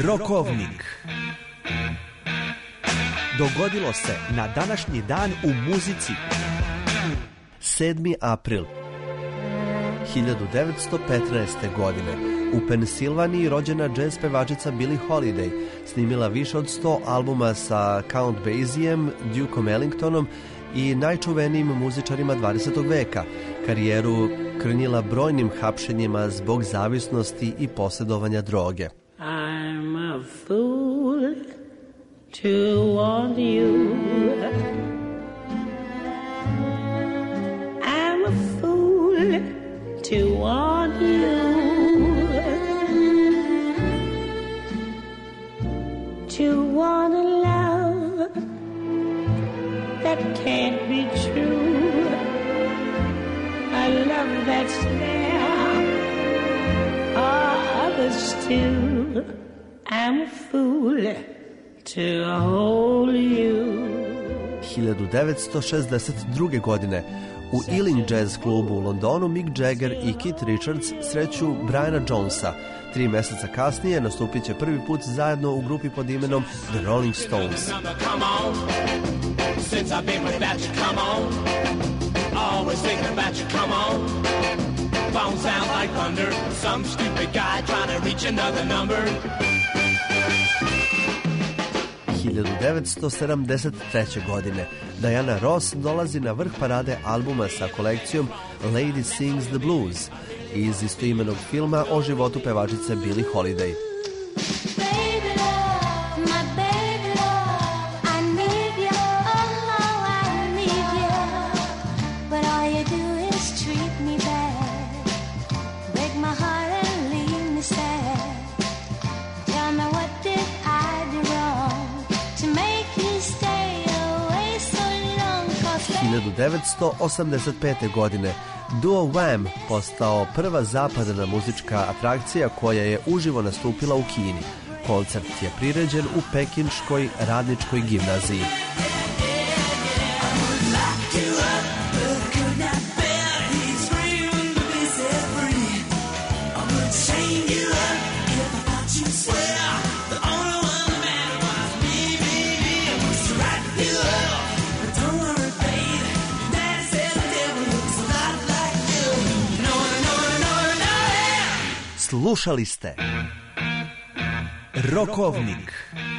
Rokovnik. Dogodilo se na današnji dan u muzici. 7. april 1915. godine u Pensilvaniji rođena džez pevačica Billie Holiday. Snimila više od 100 albuma sa Count Basiem, Dukeom Ellingtonom i najčuvenijim muzičarima 20. veka. Karijeru krnjila brojnim hapšenjima zbog zavisnosti i posjedovanja droge. I'm a fool to want you. I'm a fool to want you. To want a love that can't be true. A love that's there, others too. I'm a fool to hold you. 1962. godine u Ealing Jazz klubu u Londonu Mick Jagger i Keith Richards sreću Briana Jonesa. 3 mjeseca kasnije nastupit će prvi put zajedno u grupi pod imenom The Rolling Stones. Phone sounds like thunder. Some stupid guy trying to reach another number. 1973. godine Diana Ross dolazi na vrh parade albuma sa kolekcijom Lady Sings the Blues iz istoimenog filma o životu pevačice Billie Holiday. U 1985. godine duo Wham postao prva zapadna muzička atrakcija koja je uživo nastupila u Kini. Koncert je priređen u Pekinškoj radničkoj gimnaziji. Slušali ste Rokovnik.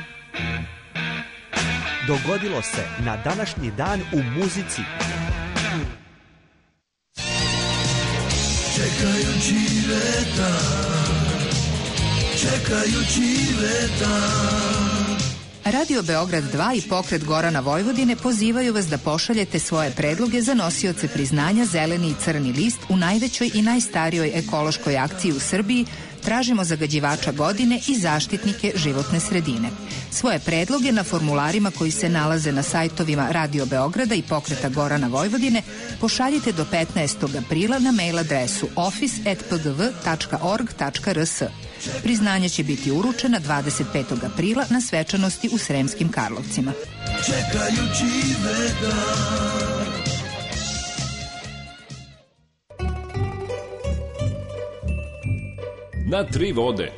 Dogodilo se na današnji dan u muzici. Čekajući leta. Radio Beograd 2 i Pokret Gorana Vojvodine pozivaju vas da pošaljete svoje predloge za nosioce priznanja Zeleni i Crni list u najvećoj i najstarijoj ekološkoj akciji u Srbiji Tražimo zagađivača godine i zaštitnike životne sredine. Svoje predloge na formularima koji se nalaze na sajtovima Radio Beograda i Pokreta Gorana Vojvodine pošaljite do 15. aprila na mail adresu office@pgv.org.rs. Priznanje će biti uručena 25. aprila na svečanosti u Sremskim Karlovcima. Čekajući veda. Na tri vode.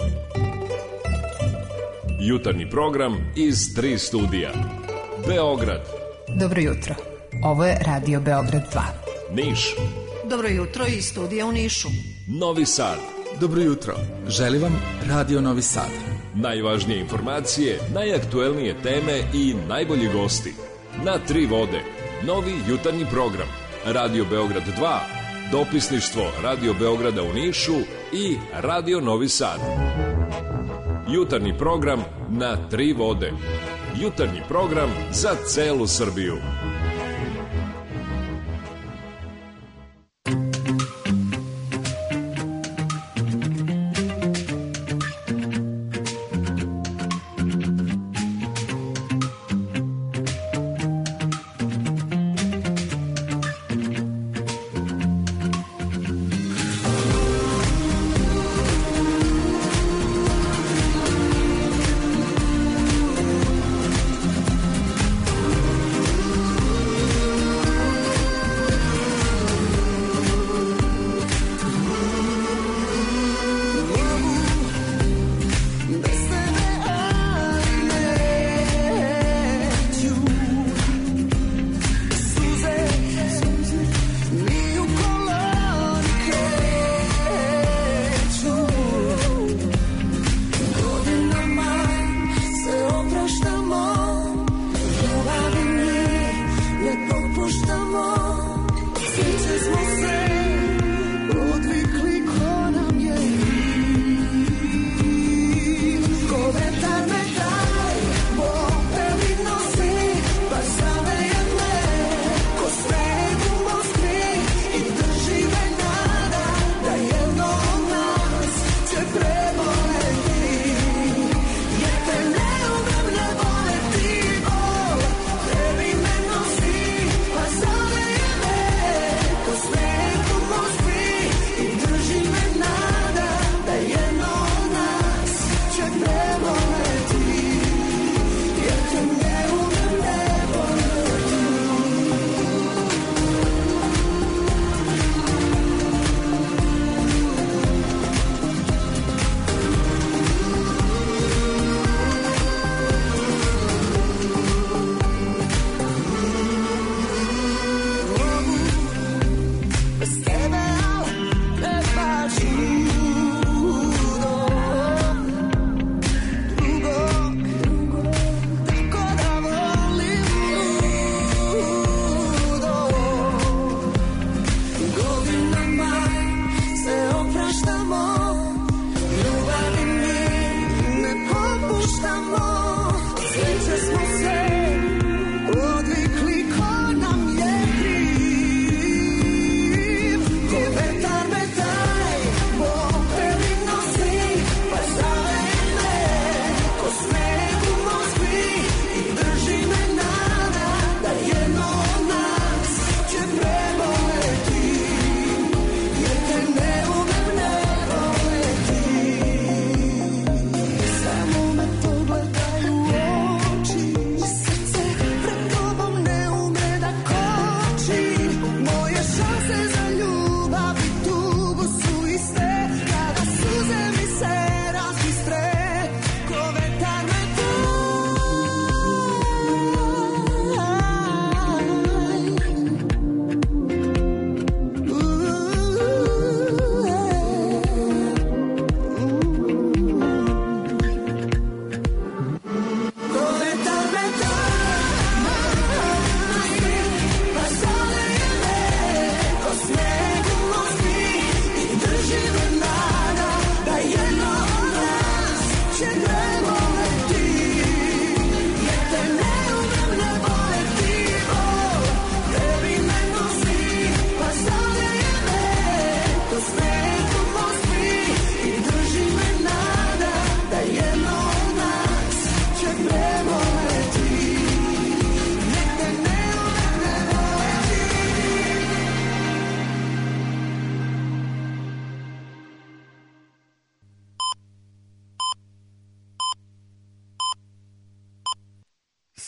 Jutarnji program iz 3 studija. Beograd. Dobro jutro. Ovo je Radio Beograd 2. Niš. Dobro jutro iz studija u Nišu. Novi Sad. Dobro jutro. Želi vam Radio Novi Sad. Najvažnije informacije, najaktuelnije teme i najbolji gosti. Na tri vode. Novi jutarnji program. Radio Beograd 2. Dopisništvo Radio Beograda u Nišu i Radio Novi Sad. Jutarnji program na tri vode. Jutarnji program za celu Srbiju.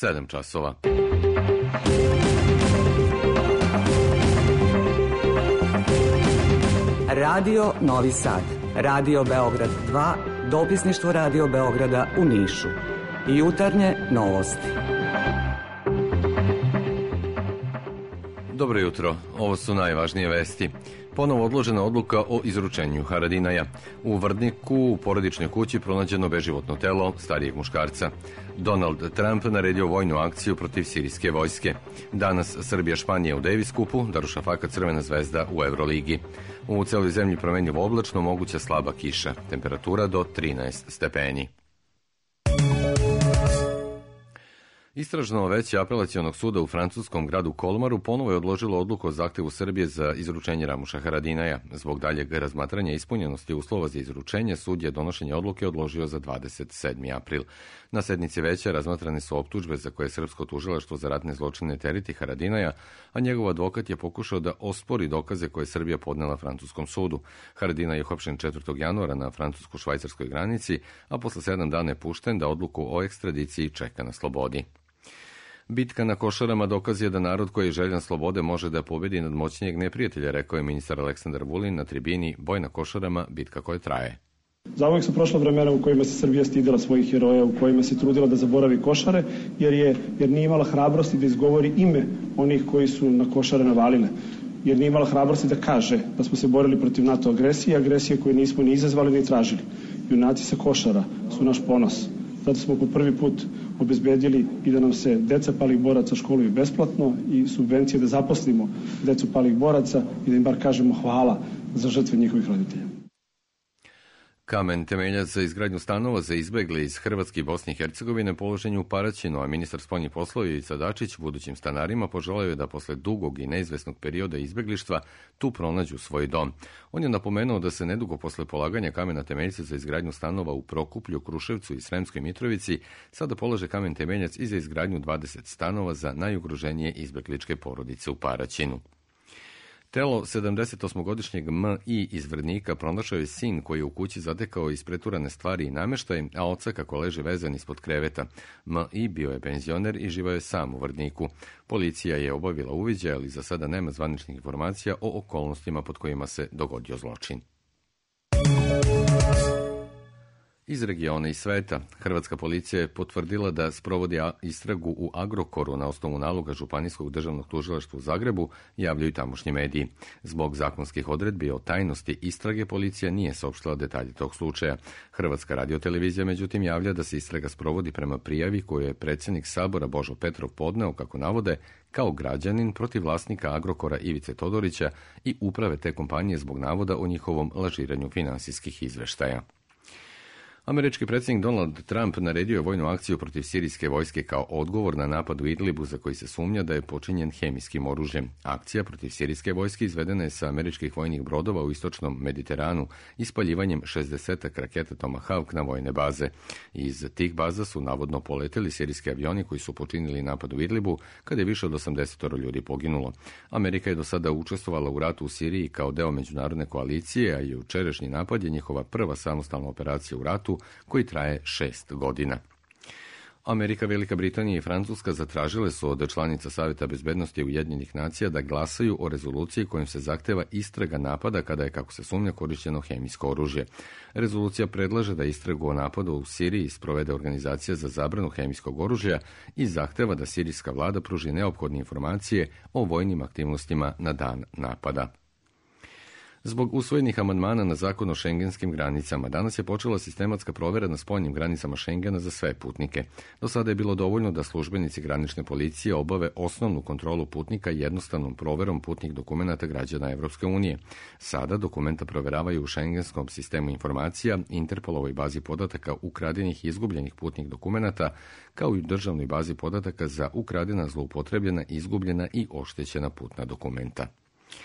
7 časova. Radio Novi Sad, Radio Beograd 2, dopisništvo Radio Beograda u Nišu. Jutarnje novosti. Dobro jutro, ovo su najvažnije vesti. Ponovo odložena odluka o izručenju Haradinaja. U Vrdniku u porodičnoj kući pronađeno beživotno telo starijeg muškarca. Donald Trump naredio vojnu akciju protiv sirijske vojske. Danas Srbija-Španija u Davis kupu, Darušafaka Crvena zvezda u Euroligi. U celoj zemlji promenljivo oblačno, moguća slaba kiša. Temperatura do 13 stepeni. Istražno veće apelacionog suda u francuskom gradu Kolmaru ponovo je odložilo odluku o zahtevu Srbije za izručenje Ramuša Haradinaja. Zbog daljeg razmatranja ispunjenosti uslova za izručenje, sud je donošenje odluke odložio za 27. april. Na sednici veća razmatrane su optužbe za koje je srpsko tužilaštvo za ratne zločine tereti Haradinaja, a njegov advokat je pokušao da ospori dokaze koje je Srbija podnela francuskom sudu. Haradinaj je uhapšen 4. januara na francusko-švajcarskoj granici, a posle 7 dana je pušten da odluku o ekstradiciji čeka na slobodi. Bitka na Košarama dokaz je da narod koji je željan slobode može da pobedi nad moćnijeg neprijatelja, rekao je ministar Aleksandar Vulin na tribini Boj na Košarama, bitka koja traje. Zauvek su prošla vremena u kojima se Srbija stidela svojih heroja, u kojima se trudila da zaboravi Košare, jer nije imala hrabrosti da izgovori ime onih koji su na Košare navalile. Jer nije imala hrabrosti da kaže da smo se borili protiv NATO agresije koje nismo ni izazvali ni tražili. Junaci sa Košara su naš ponos. Zato smo po prvi put obezbedili i da nam se deca palih boraca školuju besplatno i subvencije da zaposlimo decu palih boraca i da im bar kažemo hvala za žrtve njihovih roditelja. Kamen temeljac za izgradnju stanova za izbegle iz Hrvatske i Bosne i Hercegovine položen je u Paraćinu, a ministar spoljnih poslova Ivica Dačić budućim stanarima poželeo je da posle dugog i neizvesnog perioda izbeglištva tu pronađu svoj dom. On je napomenuo da se nedugo posle polaganja kamena temeljca za izgradnju stanova u Prokuplju, Kruševcu i Sremskoj Mitrovici sada polaže kamen temeljac i za izgradnju 20 stanova za najugroženije izbegličke porodice u Paraćinu. Telo 78-godišnjeg M.I. iz Vrdnika pronašao je sin koji je u kući zatekao ispreturane stvari i nameštaj, a oca kako leže vezan ispod kreveta. M.I. bio je penzioner i živao je sam u Vrdniku. Policija je obavila uviđaj, ali za sada nema zvaničnih informacija o okolnostima pod kojima se dogodio zločin. Iz regiona i sveta, hrvatska policija je potvrdila da sprovodi istragu u Agrokoru na osnovu naloga Županijskog državnog tužilaštva u Zagrebu, javljaju tamošnji mediji. Zbog zakonskih odredbi o tajnosti istrage policija nije saopštila detalje tog slučaja. Hrvatska radiotelevizija međutim javlja da se istraga sprovodi prema prijavi koju je predsjednik Sabora Božo Petrov podneo, kako navode, kao građanin protiv vlasnika Agrokora Ivice Todorića i uprave te kompanije zbog navoda o njihovom lažiranju finansijskih izveštaja. Američki predsjednik Donald Trump naredio je vojnu akciju protiv sirijske vojske kao odgovor na napad u Idlibu za koji se sumnja da je počinjen hemijskim oružjem. Akcija protiv sirijske vojske izvedena je sa američkih vojnih brodova u istočnom Mediteranu ispaljivanjem 60 raketa Tomahawk na vojne baze. Iz tih baza su navodno poleteli sirijski avioni koji su počinili napad u Idlibu, kada je više od 80 ljudi poginulo. Amerika je do sada učestvovala u ratu u Siriji kao deo međunarodne koalicije, a jučerašnji napad je njihova prva samostalna operacija u ratu koji traje 6 godina. Amerika, Velika Britanija i Francuska zatražile su od članica Saveta bezbednosti Ujedinjenih nacija da glasaju o rezoluciji kojom se zahteva istraga napada kada je, kako se sumnja, korišćeno hemijsko oružje. Rezolucija predlaže da istragu o napadu u Siriji sprovede Organizacija za zabranu hemijskog oružja i zahteva da sirijska vlada pruži neophodne informacije o vojnim aktivnostima na dan napada. Zbog usvojenih amandmana na zakon o šengenskim granicama, danas je počela sistematska provera na spoljnim granicama Šengena za sve putnike. Do sada je bilo dovoljno da službenici granične policije obave osnovnu kontrolu putnika jednostavnom proverom putnih dokumenata građana Evropske unije. Sada dokumenta proveravaju u šengenskom sistemu informacija, Interpolovoj bazi podataka ukradenih i izgubljenih putnih dokumenata, kao i u državnoj bazi podataka za ukradena, zloupotrebljena, izgubljena i oštećena putna dokumenta.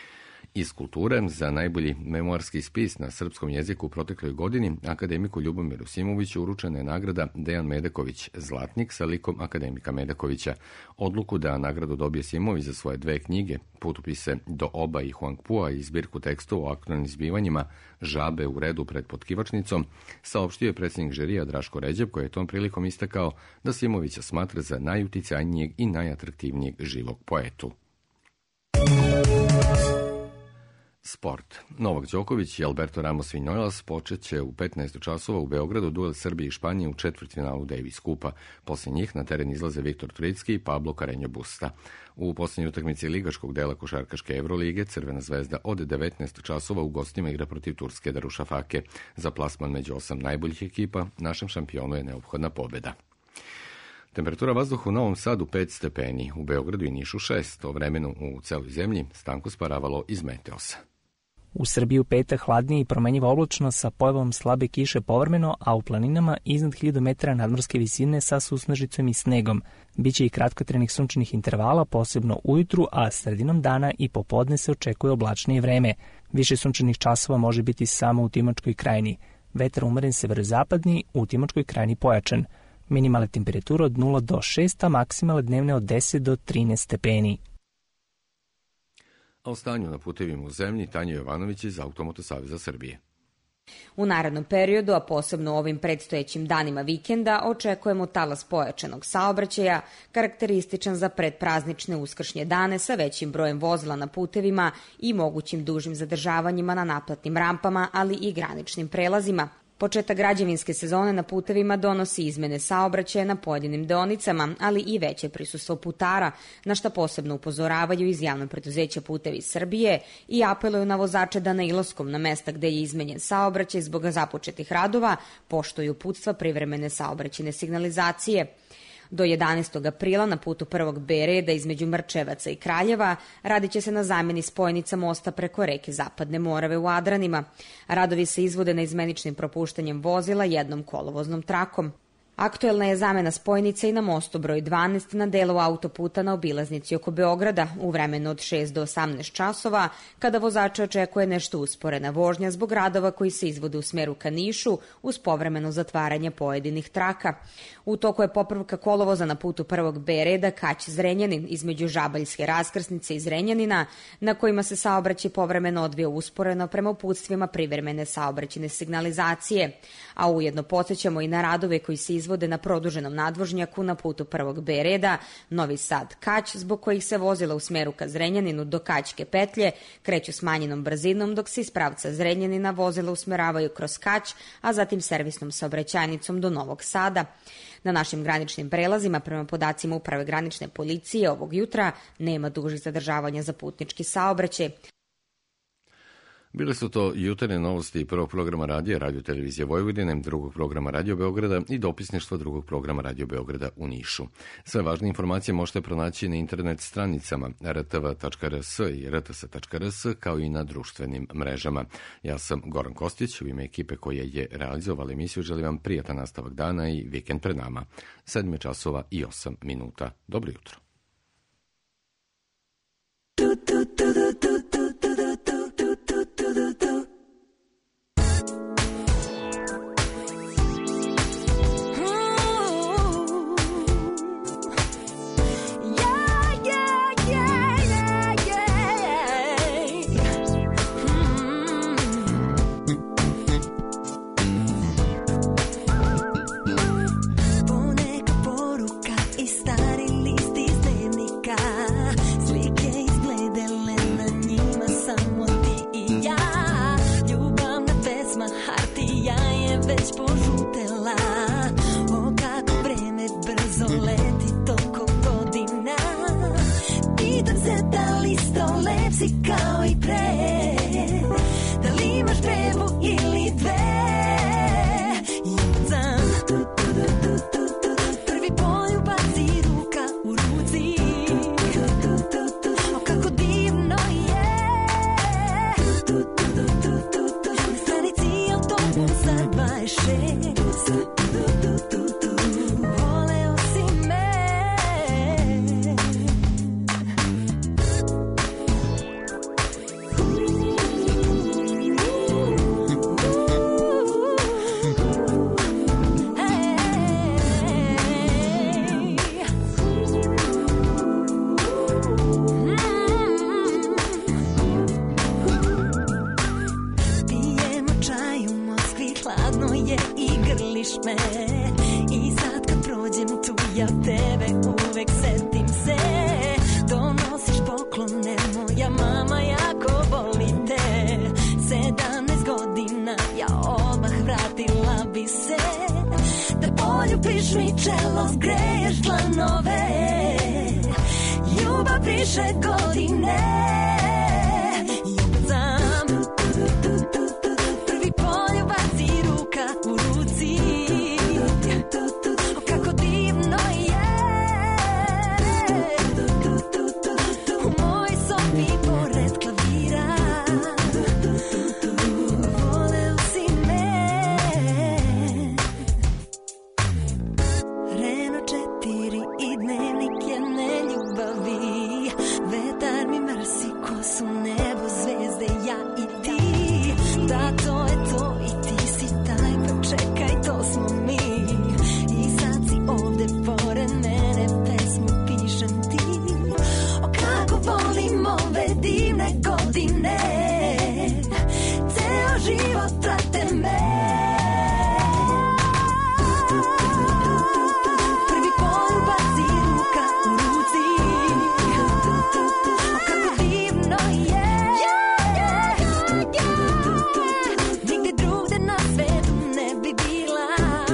Iz kulture za najbolji memoarski spis na srpskom jeziku u protekloj godini akademiku Ljubomiru Simoviću uručena je nagrada Dejan Medaković, zlatnik sa likom akademika Medakovića. Odluku da nagradu dobije Simović za svoje 2 knjige, Putopise do Oba i Huangpua i zbirku tekstova o aktualnim zbivanjima Žabe u redu pred potkivačnicom, saopštio je predsjednik žirija Draško Ređeb, koji je tom prilikom istakao da Simovića smatra za najuticajnijeg i najatraktivnijeg živog poetu. Sport. Novak Đoković i Alberto Ramos Vinoilas počet će u 15 časova u Beogradu duel Srbije i Španije u četvrtfinalu Davis Kupa. Poslije njih na teren izlaze Viktor Tricki i Pablo Carreño Busta. U posljednjoj utakmici ligaškog dela košarkaške Evrolige Crvena zvezda od 19 časova u gostima igra protiv turske Darušafake. Za plasman među 8 najboljih ekipa našem šampionu je neophodna pobjeda. Temperatura vazduha u Novom Sadu 5 stepeni, u Beogradu i Nišu 6, o vremenu u celoj zemlji Stanko Sparavalo iz Meteosa. U Srbiji u petak hladnije i promenjiva oblačno sa pojavom slabe kiše povremeno, a u planinama iznad 1000 metara nadmorske visine sa susnežicom i snegom. Biće i kratkotrenih sunčanih intervala, posebno ujutru, a sredinom dana i popodne se očekuje oblačnije vreme. Više sunčanih časova može biti samo u Timočkoj krajini. Vetar umeren severozapadni, u Timočkoj krajini pojačan. Minimalna temperatura od 0 do 6, a maksimalne dnevne od 10 do 13 stepeni. A o stanju na putevima u zemlji Tanja Jovanović iz Automoto Saveza Srbije. U narednom periodu, a posebno u ovim predstojećim danima vikenda, očekujemo talas pojačanog saobraćaja, karakterističan za predpraznične uskršnje dane sa većim brojem vozila na putevima i mogućim dužim zadržavanjima na naplatnim rampama, ali i graničnim prelazima. Početak građevinske sezone na putevima donosi izmene saobraćaja na pojedinim deonicama, ali i veće prisustvo putara, na šta posebno upozoravaju iz javnog preduzeća Putevi Srbije i apeluju na vozače da nailaskom na mesta gde je izmenjen saobraćaj zbog započetih radova poštuju uputstva privremene saobraćajne signalizacije. Do 11. aprila na putu prvog B reda između Mrčevaca i Kraljeva radit će se na zamjeni spojnica mosta preko reke Zapadne Morave u Adranima. Radovi se izvode na izmeničnim propuštanjem vozila jednom kolovoznom trakom. Aktuelna je zamena spojnica i na mostu broj 12 na delu autoputa na obilaznici oko Beograda u vremenu od 6 do 18 časova, kada vozače očekuje nešto usporena vožnja zbog radova koji se izvode u smeru ka Nišu uz povremeno zatvaranje pojedinih traka. U toku je popravka kolovoza na putu prvog B reda Kać-Zrenjanin između Žabaljske raskrsnice i Zrenjanina, na kojima se saobraćaj povremeno odvija usporeno prema uputstvima privremene saobraćajne signalizacije, a ujedno podsjećamo i na radove koji se izvode na produženom nadvožnjaku na putu prvog B reda Novi Sad-Kać, zbog kojih se vozila u smeru ka Zrenjaninu do Kaćke petlje kreću smanjenom brzinom, dok se iz pravca Zrenjanina vozila usmeravaju kroz Kać, a zatim servisnom saobraćajnicom do Novog Sada. Na našim graničnim prelazima, prema podacima Uprave granične policije, ovog jutra nema dužih zadržavanja za putnički saobraćaj. Bile su to jutarnje novosti prvog programa radija Radio Televizije Vojvodine, drugog programa Radio Beograda i dopisništva drugog programa Radio Beograda u Nišu. Sve važne informacije možete pronaći na internet stranicama rtv.rs i rts.rs kao i na društvenim mrežama. Ja sam Goran Kostić, u ime ekipe koja je realizovala emisiju želim vam prijatan nastavak dana i vikend pred nama. 7 časova i 8 minuta. Dobro jutro. Kao i pre, da li imaš bebu ili dve? Jedan prvi poljubac i ruka u ruci, o kako divno je. Na stranici autobusa 26 voleo si me. Greješ mi čelo, greješ dlanove, ljubav priše godine. I opet sam prvi poljubac i ruka u ruci. O, kako divno je u moj sobi pored klavira. Voleo si me. Renault 4 i dnevnik jedne ljubavi. Vetar mi mrsi kosu, nebo, zvezde, ja i ti. Da, to je to i ti si taj, pa čekaj, to smo mi. I sad si ovde pored mene, pesmu pišem ti. O, kako volim ove divne godine, ceo život prate me. Prvi poljubac i ruka u ruci. O, kako divno je. Nigde drugde na svetu ne bi bila.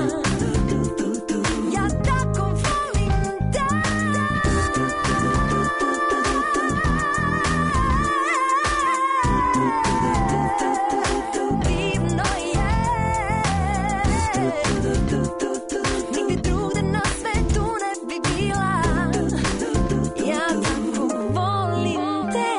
Ja tako volim te. Divno je. Nigde drugde na svetu ne bi bila. Ja tako volim te.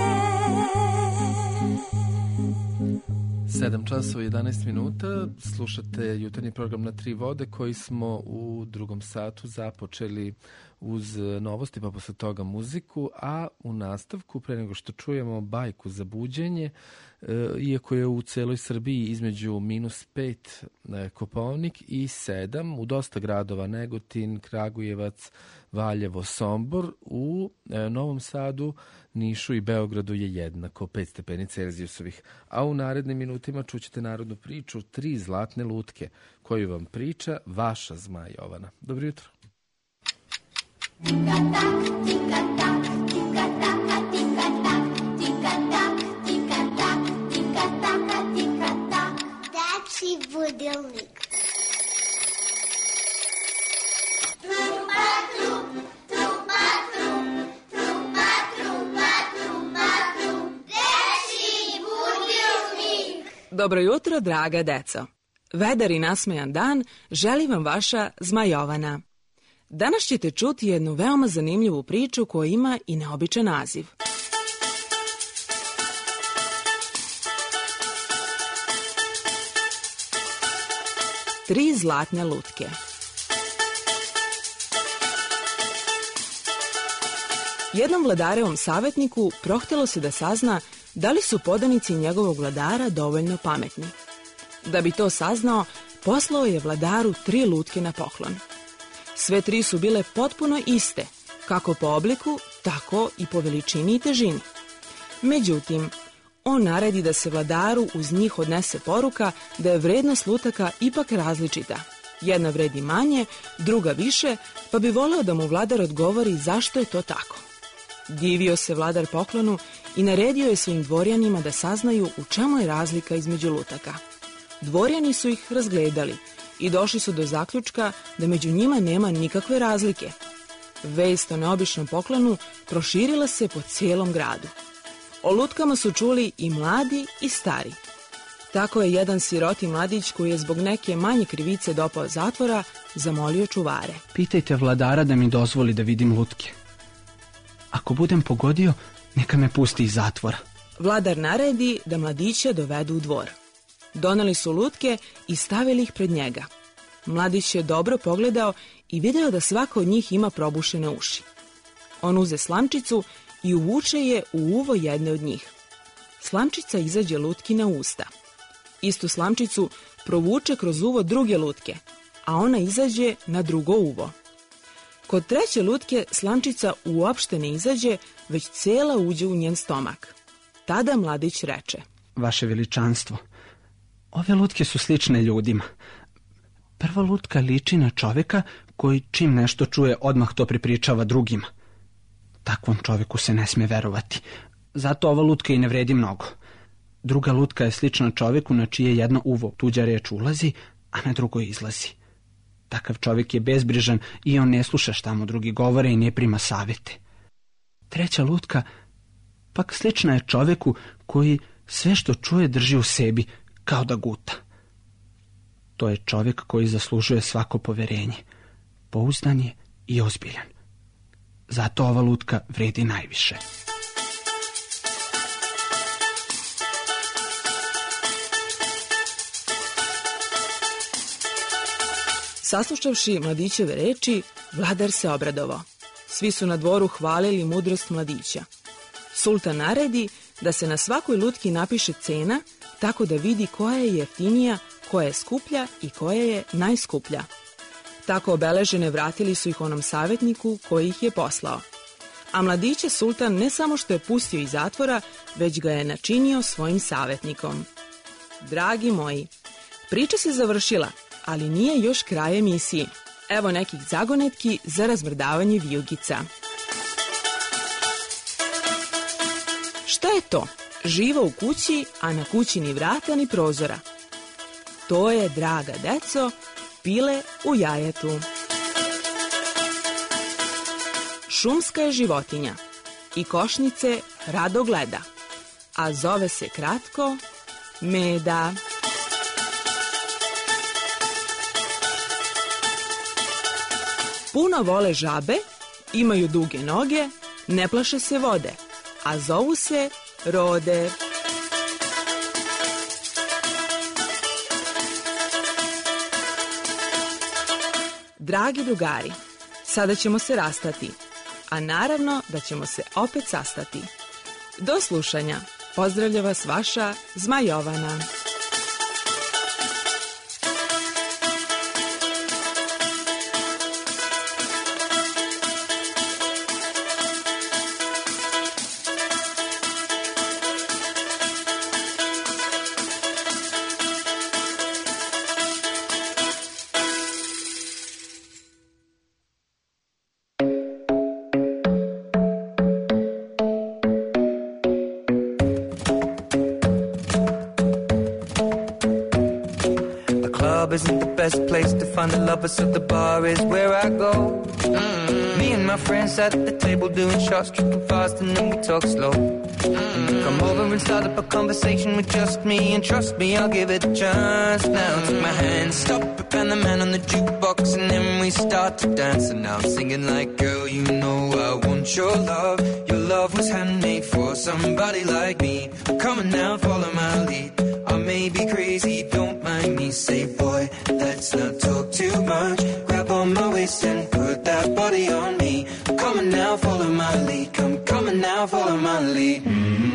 7 časova i 11 minuta, slušate jutarnji program na Tri vode koji smo u drugom satu započeli uz novosti, pa posle toga muziku, a u nastavku, pre nego što čujemo bajku za buđenje, iako je u celoj Srbiji između -5 Kopaonik i 7, u dosta gradova, Negotin, Kragujevac, Valjevo, Sombor, u Novom Sadu, Nišu i Beogradu je jednako 5 stepeni Celzijusovih. A u narednim minutima čućete narodnu priču 3 zlatne lutke, koju vam priča vaša Zma Jovana. Dobro jutro. Dečji budilnik. Dobro jutro, draga deco. Vedar i nasmejan dan želi vam vaša Zma Jovana. Danas ćete čuti jednu veoma zanimljivu priču koja ima i neobičan naziv. Tri zlatne lutke. Jednom vladarevom savjetniku prohtelo se da sazna da li su podanici njegovog vladara dovoljno pametni. Da bi to saznao, poslao je vladaru 3 lutke na poklon. Sve 3 su bile potpuno iste, kako po obliku, tako i po veličini i težini. Međutim, on naredi da se vladaru uz njih odnese poruka da je vrednost lutaka ipak različita. Jedna vredi manje, druga više, pa bi voleo da mu vladar odgovori zašto je to tako. Divio se vladar poklonu i naredio je svojim dvorjanima da saznaju u čemu je razlika između lutaka. Dvorjani su ih razgledali i došli su do zaključka da među njima nema nikakve razlike. Vest o neobičnom poklonu proširila se po cijelom gradu. O lutkama su čuli i mladi i stari. Tako je jedan siroti mladić koji je zbog neke manje krivice dopao zatvora zamolio čuvare. Pitajte vladara da mi dozvoli da vidim lutke. Ako budem pogodio, neka me pusti iz zatvora. Vladar naredi da mladića dovedu u dvor. Doneli su lutke i stavili ih pred njega. Mladić je dobro pogledao i video da svaka od njih ima probušene uši. On uze slamčicu i uvuče je u uvo jedne od njih. Slamčica izađe lutki na usta. Istu slamčicu provuče kroz uvo druge lutke, a ona izađe na drugo uvo. Kod treće lutke slamčica uopšte ne izađe, već cela uđe u njen stomak. Tada mladić reče: Vaše veličanstvo, ove lutke su slične ljudima. Prva lutka liči na čoveka koji čim nešto čuje odmah to prepričava drugima. Takvom čoveku se ne sme verovati. Zato ova lutka i ne vredi mnogo. Druga lutka je slična čoveku na čije jedno uvo tuđa reč ulazi, a na drugo izlazi. Takav čovjek je bezbrižan i on ne sluša šta mu drugi govore i ne prima savjete. Treća lutka pak slična je čovjeku koji sve što čuje drži u sebi kao da guta. To je čovjek koji zaslužuje svako poverenje. Pouzdan je i ozbiljan. Zato ova lutka vredi najviše. Saslušavši mladićeve reči, vladar se obradovao. Svi su na dvoru hvalili mudrost mladića. Sultan naredi da se na svakoj lutki napiše cena, tako da vidi koja je jeftinija, koja je skuplja i koja je najskuplja. Tako obeležene vratili su ih onom savjetniku koji ih je poslao. A mladića sultan ne samo što je pustio iz zatvora, već ga je načinio svojim savjetnikom. Dragi moji, priča se završila, ali nije još kraj emisije. Evo nekih zagonetki za razmrdavanje vijugica. Šta je to? Živa u kući, a na kući ni vrata ni prozora. To je, draga deco, pile u jajetu. Šumska je životinja i košnice rado gleda, a zove se kratko meda. Puno vole žabe, imaju duge noge, ne plaše se vode, a zovu se rode. Dragi drugari, sada ćemo se rastati, a naravno da ćemo se opet sastati. Do slušanja, pozdravlja vas vaša Zma Jovana. Isn't the best place to find the lovers, so the bar is where I go. Me and my friends at the table doing shots, tripping fast, and then we talk slow. Come over and start up a conversation with just me, and trust me, I'll give it a chance. Now take my hand, stop it, and the man on the jukebox, and then we start to dance. And now I'm singing like, girl, you know I want your love. Your love was handmade for somebody like me. Come on now, follow my lead. I may be crazy, don't mind me. Say, boy, let's not talk too much. Grab on my waist and put that body on me. Come on now, follow my lead. Come on now, follow my lead.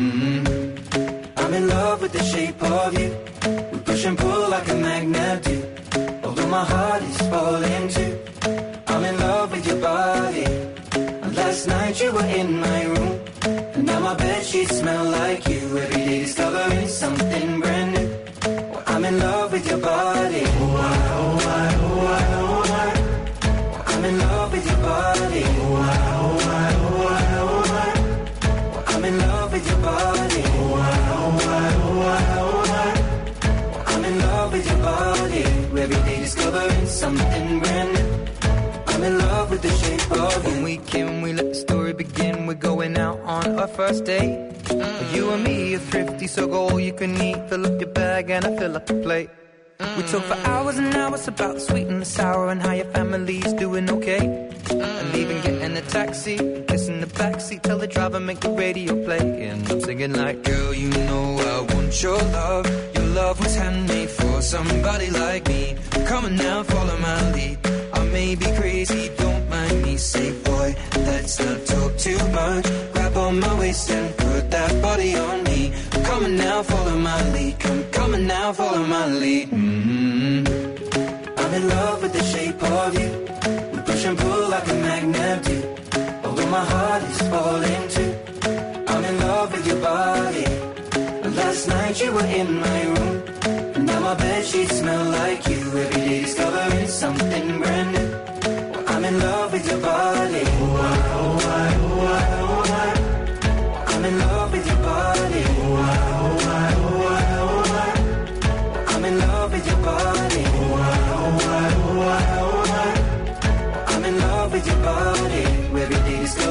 I'm in love with the shape of you. We push and pull like a magnet do. Although my heart is falling too. I'm in love with your body. And last night you were in my room. And now my bedsheets smell like you. Every day discovering something brand new. Well, I'm in love with your body. Oh, I, oh, I, oh, I, oh, I. Well, I'm in love with your body. Oh, I, oh, I, oh, I, oh, I. Well, I'm in love with your body. Oh, I, oh, I, oh, I, oh, I. Well, I'm in love with your body. Every day discovering something brand new. I'm in love with the shape of you. When we can, we let the story begin. We're going out on our first date. You and me are thrifty, so go all you can eat. Fill up your bag and I fill up the plate. We talk for hours and hours about the sweet and the sour and how your family's doing okay. And even getting a taxi, kissing the backseat, tell the driver make the radio play. And I'm singing like, girl, you know I want your love. Your love was handmade for somebody like me. Come on now, follow my lead. I may be crazy, don't mind me. Say, boy, let's not talk too much. Grab on my waist and put that body on me. Come on now, follow my lead. Come on now, follow my lead. I'm in love with the shape of you. We push and pull like a magnet do. Although my heart is falling too. I'm in love with your body. And last night you were in my room. And now my bedsheets smell like you. Every day discovering something brand new. Well, I'm in love with your body. Oh, I, oh, I, oh, I, oh, I. I'm in love with your body. Oh, I, oh, I, oh, I, oh, I. I'm in love with your body. Oh, I, oh, I, oh, I, oh, I.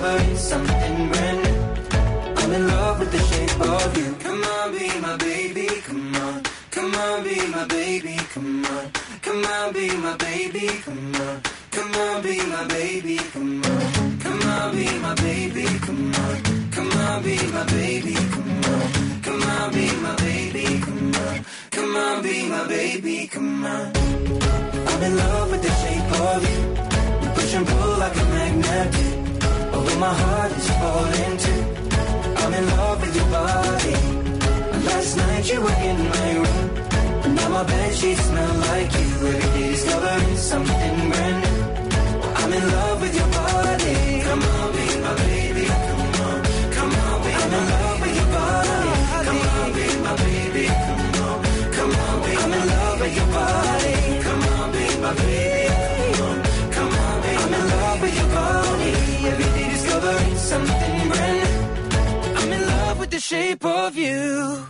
discovering something brand new. I'm in love with the shape of you. Come on, be my baby, come on. Come on, be my baby, come on. Come on, be my baby, come on. Come on, be my baby, come on. Come on, be my baby, come on. Come on, be my baby, come on. Come on, be my baby, come on. Come on, be my baby, come on. I'm in love with the shape of you. We push and pull like a magnet. Although my heart is falling too. I'm in love with your body. Last night you were in my room. And now my bedsheets smell like you. Every day discovering something brand new. I'm in love with your body. Come on, be my baby. Come on, come on, be I'm in love with your body. Come on, be my baby. Come on, come on, be I'm in love with your body. Come on, be my baby. Come on, come on, be I'm in love with your body. Every day discovering something brand new. I'm in love with the shape of you.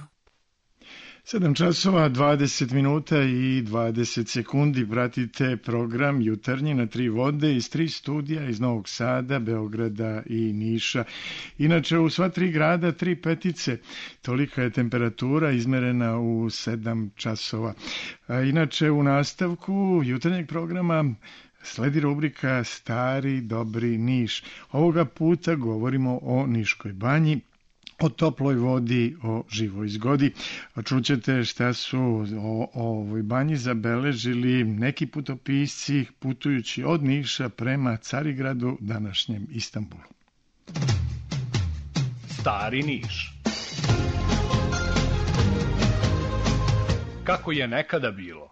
7 časova, 20 minuta i 20 sekundi. Pratite program Jutarnji na tri vode iz 3 studija iz Novog Sada, Beograda i Niša. Inače, u sva 3 grada 3 petice. Tolika je temperatura izmerena u 7 časova. Inače, u nastavku jutarnjeg programa sledi rubrika Stari dobri Niš. Ovoga puta govorimo o Niškoj banji, o toploj vodi, o živoj zgodi. Čućete šta su o ovoj banji zabeležili neki putopisci putujući od Niša prema Carigradu, današnjem Istanbulu. Stari Niš. Kako je nekada bilo?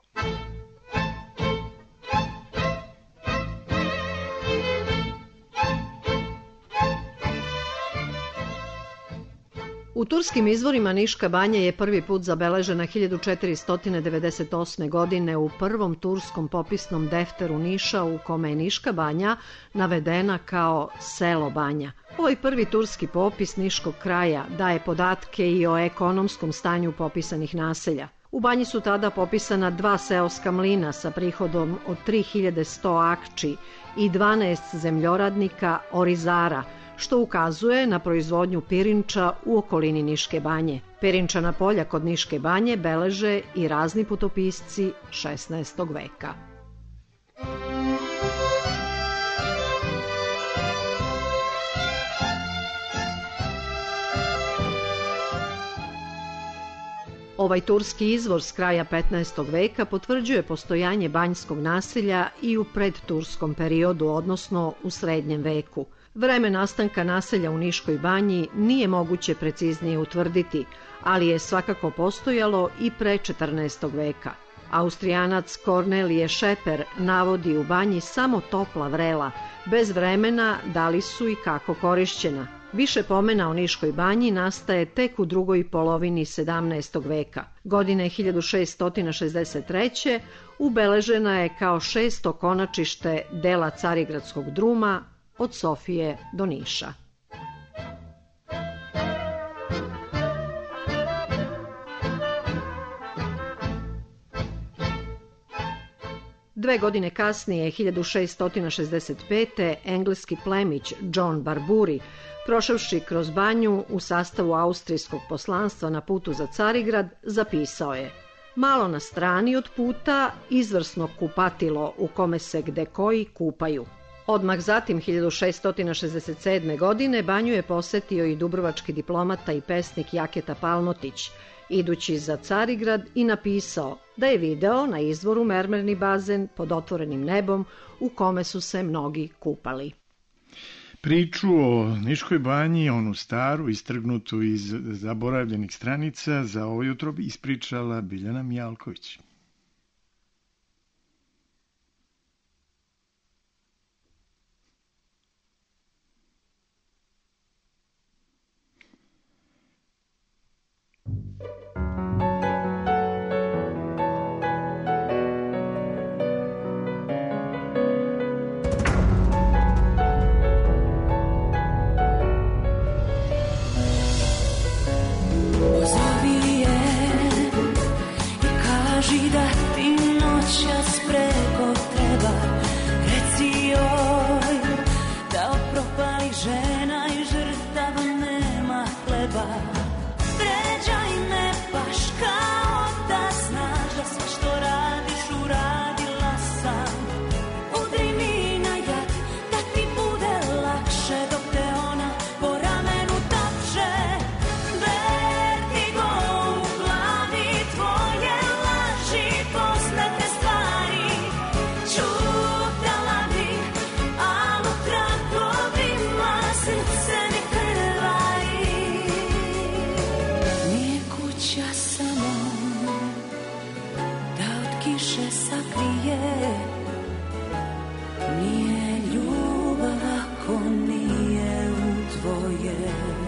U turskim izvorima Niška banja je prvi put zabeležena 1498. godine u prvom turskom popisnom defteru Niša, u kome je Niška banja navedena kao selo banja. Ovaj prvi turski popis Niškog kraja daje podatke i o ekonomskom stanju popisanih naselja. U banji su tada popisana 2 seoska mlina sa prihodom od 3100 akči i 12 zemljoradnika orizara, što ukazuje na proizvodnju pirinča u okolini Niške banje. Pirinčana polja kod Niške banje beleže i razni putopisci 16. veka. Ovaj turski izvor s kraja 15. veka potvrđuje postojanje banjskog naselja i u predturskom periodu, odnosno u srednjem veku. Vreme nastanka naselja u Niškoj banji nije moguće preciznije utvrditi, ali je svakako postojalo i pre 14. veka. Austrijanac Kornelije Šeper navodi u banji samo topla vrela, bez vremena da li su i kako korišćena. Više pomena o Niškoj banji nastaje tek u drugoj polovini 17. veka. Godine 1663. ubeležena je kao 6. konačište dela Carigradskog druma od Sofije do Niša. Dve godine kasnije, 1665. engleski plemić John Barburi, prošavši kroz banju u sastavu austrijskog poslanstva na putu za Carigrad, zapisao je: malo na strani od puta izvrsno kupatilo u kome se gde koji kupaju. Odmah zatim, 1667. godine, banju je posetio i dubrovački diplomata i pesnik Jaketa Palmotić, idući za Carigrad, i napisao da je video na izvoru mermerni bazen pod otvorenim nebom u kome su se mnogi kupali. Priču o Niškoj banji, onu staru, istrgnutu iz zaboravljenih stranica, za ovo jutro bi ispričala Biljana Mijalković. Pozovi je i kaži tvoje.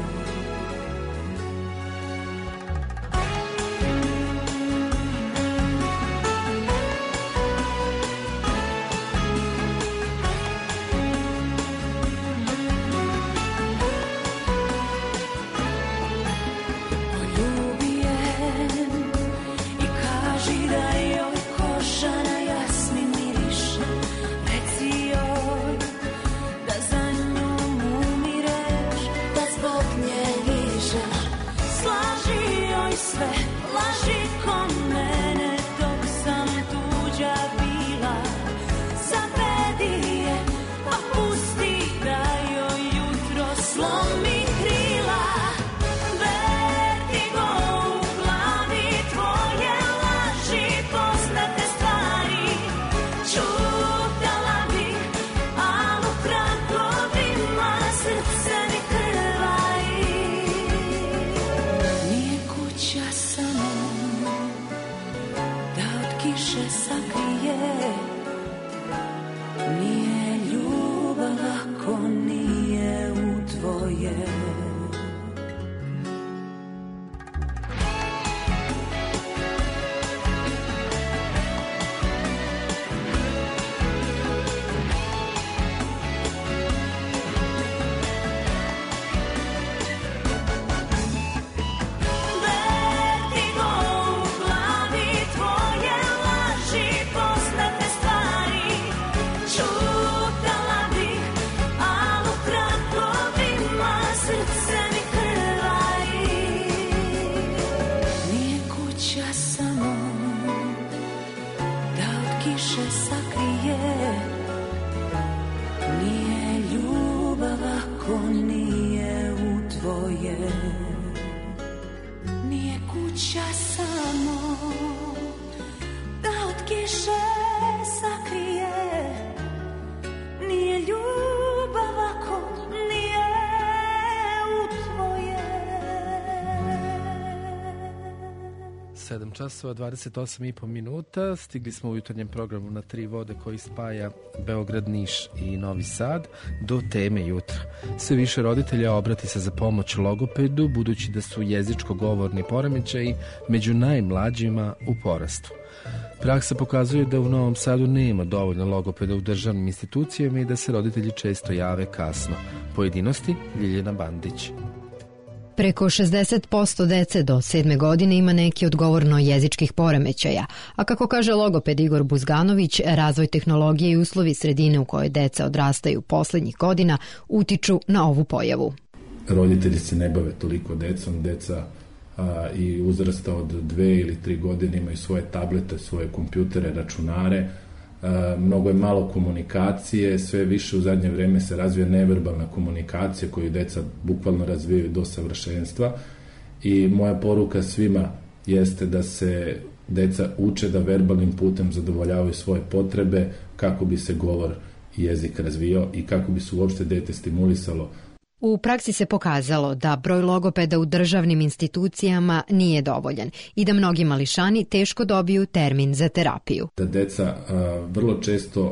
Časova 28,5 minuta. Stigli smo u jutarnjem programu na Tri vode koji spaja Beograd, Niš i Novi Sad do teme jutra. Sve više roditelja obrati se za pomoć logopedu, budući da su jezičko-govorni poremećaji među najmlađima u porastu. Praksa pokazuje da u Novom Sadu nema dovoljno logopeda u državnim institucijama i da se roditelji često jave kasno. Pojedinosti Ljiljana Bandić. Preko 60% dece do 7. godine ima neki od govorno-jezičkih poremećaja, a kako kaže logoped Igor Buzganović, razvoj tehnologije i uslovi sredine u kojoj deca odrastaju poslednjih godina utiču na ovu pojavu. Roditelji se ne bave toliko decom, deca i uzrasta od 2 ili 3 godine imaju svoje tablete, svoje kompjutere, računare, mnogo je malo komunikacije, sve više u zadnje vreme se razvija neverbalna komunikacija koju deca bukvalno razvijaju do savršenstva i moja poruka svima jeste da se deca uče da verbalnim putem zadovoljavaju svoje potrebe kako bi se govor i jezik razvijao i kako bi se uopšte dete stimulisalo. U praksi se pokazalo da broj logopeda u državnim institucijama nije dovoljan i da mnogi mališani teško dobiju termin za terapiju. Da deca vrlo često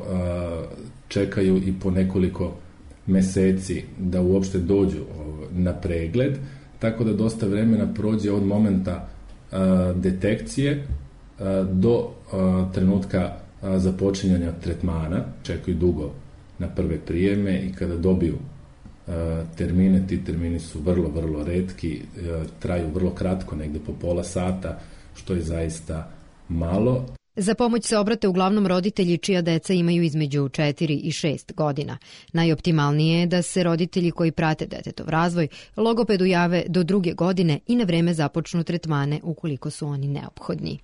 čekaju i po nekoliko meseci da uopšte dođu na pregled, tako da dosta vremena prođe od momenta detekcije do trenutka započinjanja tretmana. Čekaju dugo na prve prijeme i kada dobiju termine, ti termini su vrlo, vrlo retki, traju vrlo kratko, negde po pola sata, što je zaista malo. Za pomoć se obrate uglavnom roditelji čija deca imaju između 4 i 6 godina. Najoptimalnije je da se roditelji koji prate detetov razvoj logopedu jave do 2. godine i na vreme započnu tretmane ukoliko su oni neophodni.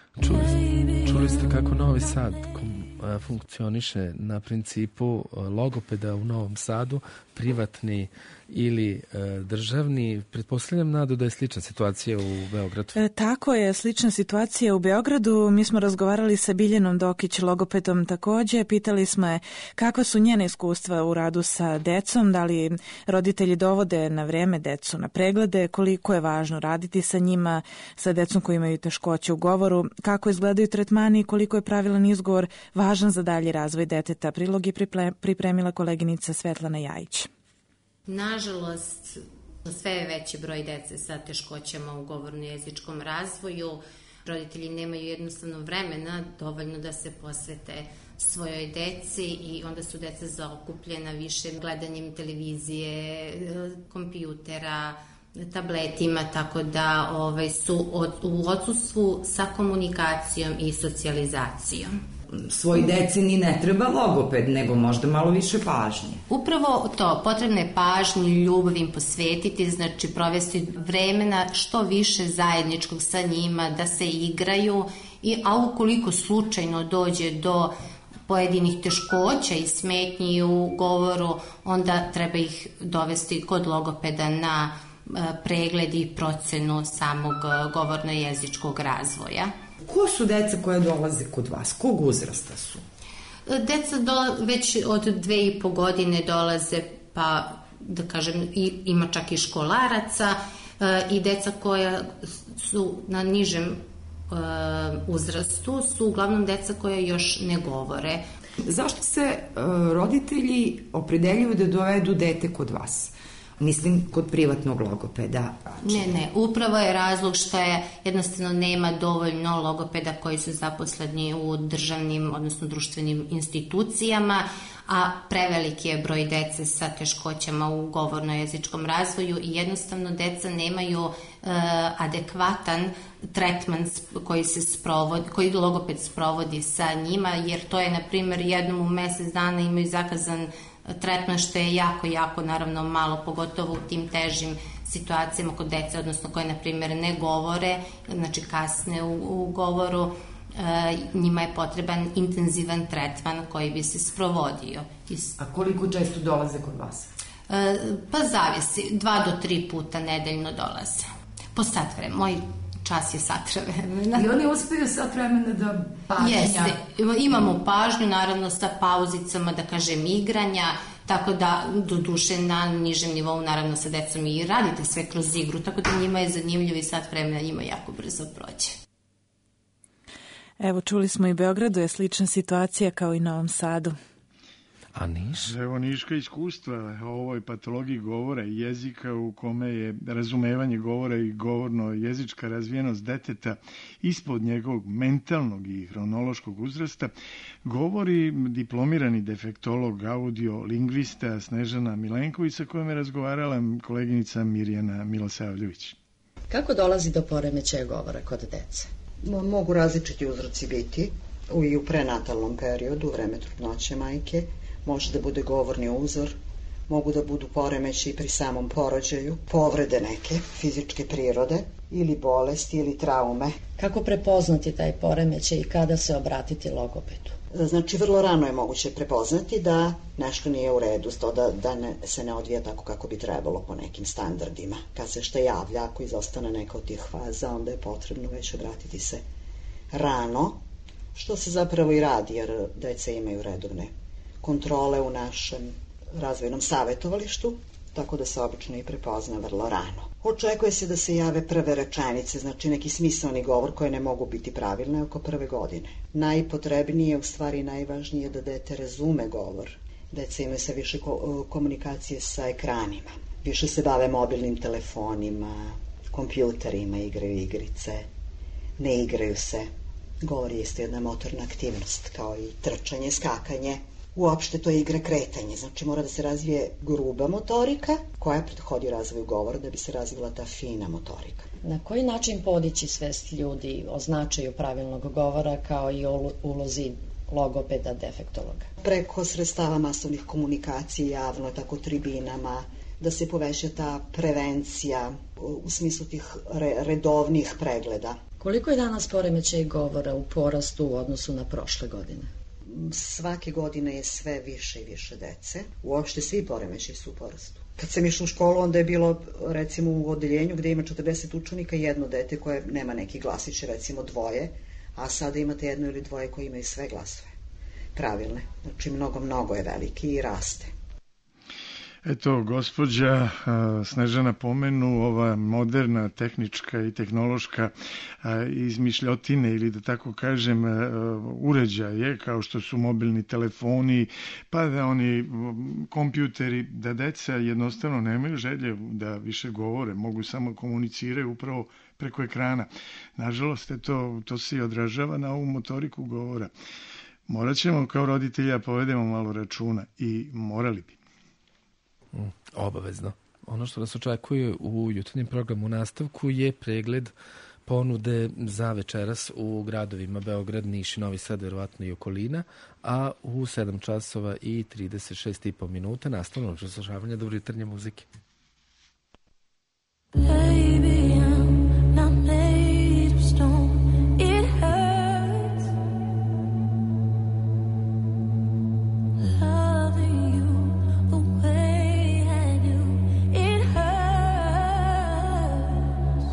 Čuli ste kako Novi Sad funkcioniše na principu logopeda u Novom Sadu, privatni ili državni. Pretpostavljam, Nado, da je slična situacija u Beogradu. Tako je, slična situacija u Beogradu. Mi smo razgovarali sa Biljanom Dokić, logopedom takođe. Pitali smo je kakva su njene iskustva u radu sa decom, da li roditelji dovode na vreme decu na preglede, koliko je važno raditi sa njima, sa decom koji imaju teškoće u govoru, kako izgledaju tretmani i koliko je pravilan izgovor važan za dalji razvoj deteta. Prilog je pripremila koleginica Svetlana Jajić. Nažalost, sve je veći broj dece sa teškoćama u govorno-jezičkom razvoju. Roditelji nemaju jednostavno vremena dovoljno da se posvete svojoj deci i onda su deca zaokupljena više gledanjem televizije, kompjutera, tabletima, tako da su u odsustvu sa komunikacijom i socijalizacijom. Svoj deci ni ne treba logoped, nego možda malo više pažnje. Upravo to, potrebno je pažnju i ljubav im posvetiti, znači provesti vremena što više zajedničkog sa njima, da se igraju, a ukoliko slučajno dođe do pojedinih teškoća i smetnji u govoru, onda treba ih dovesti kod logopeda na pregled i procenu samog govorno-jezičkog razvoja. Ko su deca koje dolaze kod vas? Kog uzrasta su? Deca već od 2,5 godine dolaze, pa da kažem ima čak i školaraca i deca koja su na nižem uzrastu su uglavnom deca koja još ne govore. Zašto se roditelji opredeljuju da dovedu dete kod vas? Mislim, kod privatnog logopeda. Ne, upravo je razlog što je jednostavno nema dovoljno logopeda koji su zaposleni u državnim, odnosno društvenim institucijama, a preveliki je broj dece sa teškoćama u govorno-jezičkom razvoju i jednostavno deca nemaju adekvatan tretman koji logoped sprovodi sa njima, jer to je, na primjer, jednom u mesec dana imaju zakazan tretman, što je jako naravno malo, pogotovo u tim težim situacijama kod dece, odnosno koje, na primjer, ne govore, znači kasne u govoru, njima je potreban intenzivan tretman koji bi se sprovodio. A koliko često dolaze kod vas? Pa zavisi, 2 do 3 puta nedeljno dolaze. Po sat vremena, moj čas je sat vremena. I oni uspiju sat vremena da pažnja? Jeste, imamo pažnju, naravno sa pauzicama, da kažem, igranja, tako da do duše na nižem nivou, naravno sa decom i radite sve kroz igru, tako da njima je zanimljivo i sat vremena njima jako brzo prođe. Evo, čuli smo i Beogradu je slična situacija kao i Novom Sadu. A Niš? Evo niška iskustva o ovoj patologiji govora i jezika u kome je razumevanje govora i govorno-jezička razvijenost deteta ispod njegovog mentalnog i hronološkog uzrasta govori diplomirani defektolog, audio-lingvista Snežana Milenković, sa kojom je razgovarala koleginica Mirjana Milosavljević. Kako dolazi do poremećaja govora kod dece? Mogu različiti uzroci biti i u prenatalnom periodu, u vreme trudnoće majke. Može da bude govorni uzor, mogu da budu poremeći pri samom porođaju, povrede neke fizičke prirode ili bolesti ili traume. Kako prepoznati taj poremećaj i kada se obratiti logopedu? Znači, vrlo rano je moguće prepoznati da nešto nije u redu, da se ne odvija tako kako bi trebalo po nekim standardima. Kad se šta javlja, ako izostane neka od tih faza, onda je potrebno već obratiti se rano, što se zapravo i radi, jer deca imaju redovne kontrole u našem razvojnom savjetovalištu, tako da se obično i prepozna vrlo rano. Očekuje se da se jave prve rečenice, znači neki smisaoni govor koje ne mogu biti pravilne oko prve godine. Najpotrebnije, u stvari najvažnije, da dete razume govor. Deca imaju sve više komunikacije sa ekranima. Više se bave mobilnim telefonima, kompjuterima, igraju igrice, ne igraju se. Govor je isto jedna motorna aktivnost, kao i trčanje, skakanje. Uopšte to je igra kretanje, znači mora da se razvije gruba motorika koja prethodi razvoju govora da bi se razvila ta fina motorika. Na koji način podići svest ljudi o značaju pravilnog govora kao i o ulozi logopeda, defektologa? Preko sredstava masovnih komunikacija, javno, tako tribinama, da se poveća ta prevencija u smislu tih redovnih pregleda. Koliko je danas poremećaj govora u porastu u odnosu na prošle godine? Svake godine je sve više i više dece. Uopšte svi poremećaji su u porastu. Kad sam išla u školu, onda je bilo, recimo, u odeljenju gde ima 40 učenika, jedno dete koje nema neki glasić, recimo 2, a sada imate 1 ili 2 koji imaju sve glasove pravilne. Znači, mnogo je veliki i raste. Eto, gospođa Snežana pomenu ova moderna tehnička i tehnološka izmišljotine ili da tako kažem uređaje kao što su mobilni telefoni, pa da oni kompjuteri, da deca jednostavno nemaju želje da više govore, mogu samo komuniciraju upravo preko ekrana. Nažalost, to se i odražava na ovu motoriku govora. Morat ćemo kao roditelja povedemo malo računa i morali bi. Obavezno. Ono što nas očekuje u jutarnjem programu u nastavku je pregled ponude za večeras u gradovima Beograd, Niš i Novi Sad, verovatno i okolina, a u 7 časova i 36,5 minuta nastavno slušavanje dobro jutarnje muzike. Baby, I'm not made of stone. It hurts loving you the way I do. It hurts.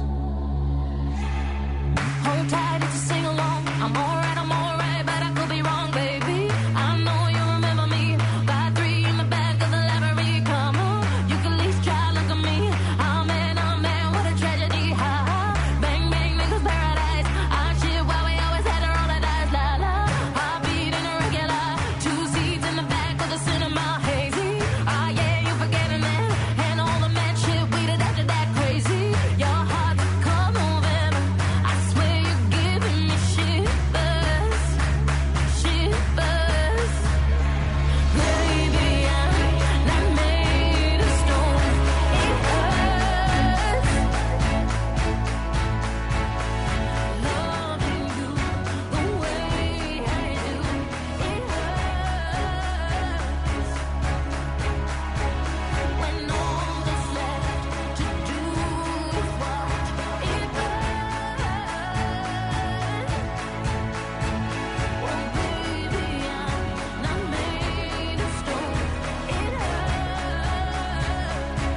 Hold tight, it's a sing along. I'm alright, but I could be wrong, baby. I know you remember me. By 3 in the back of the library. Come on, you can at least try, look at me. What a tragedy, ha ha. Bang, bang, niggas paradise. Ah, shit, why we always had to roll the dice, la la. Heartbeat in a regular. 2 seats in the back of the cinema, hazy. Ah, yeah, you forgetting that. And all the mad shit we did after that crazy. Your heart's a cold November. I swear you're giving me shivers. Shivers. Baby, I'm not made of stone. It hurts. Loving you the way I do, it hurts. When all that's left to do is watch, it hurts. Oh baby, I'm not made of stone. It hurts.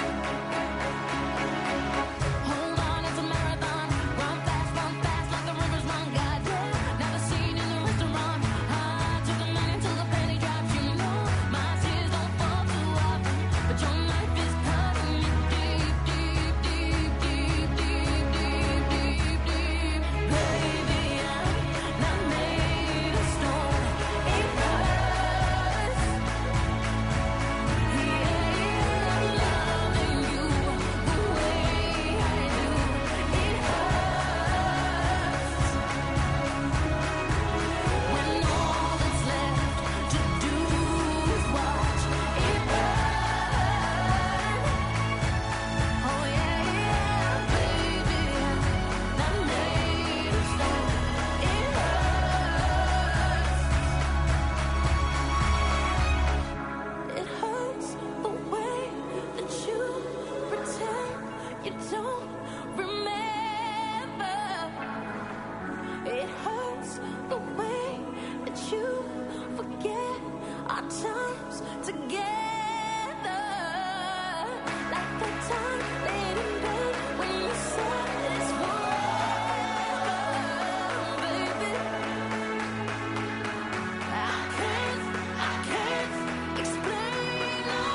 Hold on, it's a marathon. Run fast like the rivers run. God, yeah. Never seen in the restaurant. I took a minute till the penny drops. You know my tears don't fall too often, but your knife is cutting me deep, deep, deep, deep, deep, deep, deep, deep. Baby, I'm not made of stone. It hurts. Yeah, loving you the way I do. It hurts. When all that's left to do is watch, it hurts. Oh yeah, baby, I'm not made of stone. It hurts. It hurts the way that you pretend you don't remember. It hurts the way that you forget our times together. Like the time laid in bed when you said it's forever, baby. I can't explain all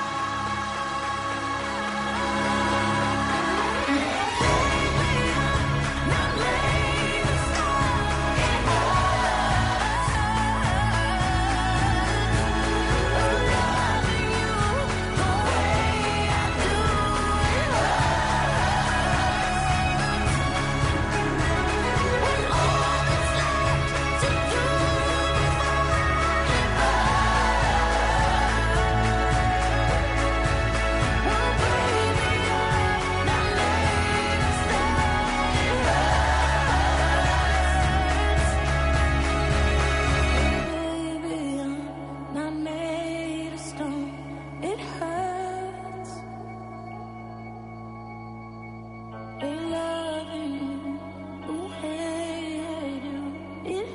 Baby, I'm not made of stone. It hurts. Loving you the way I do. It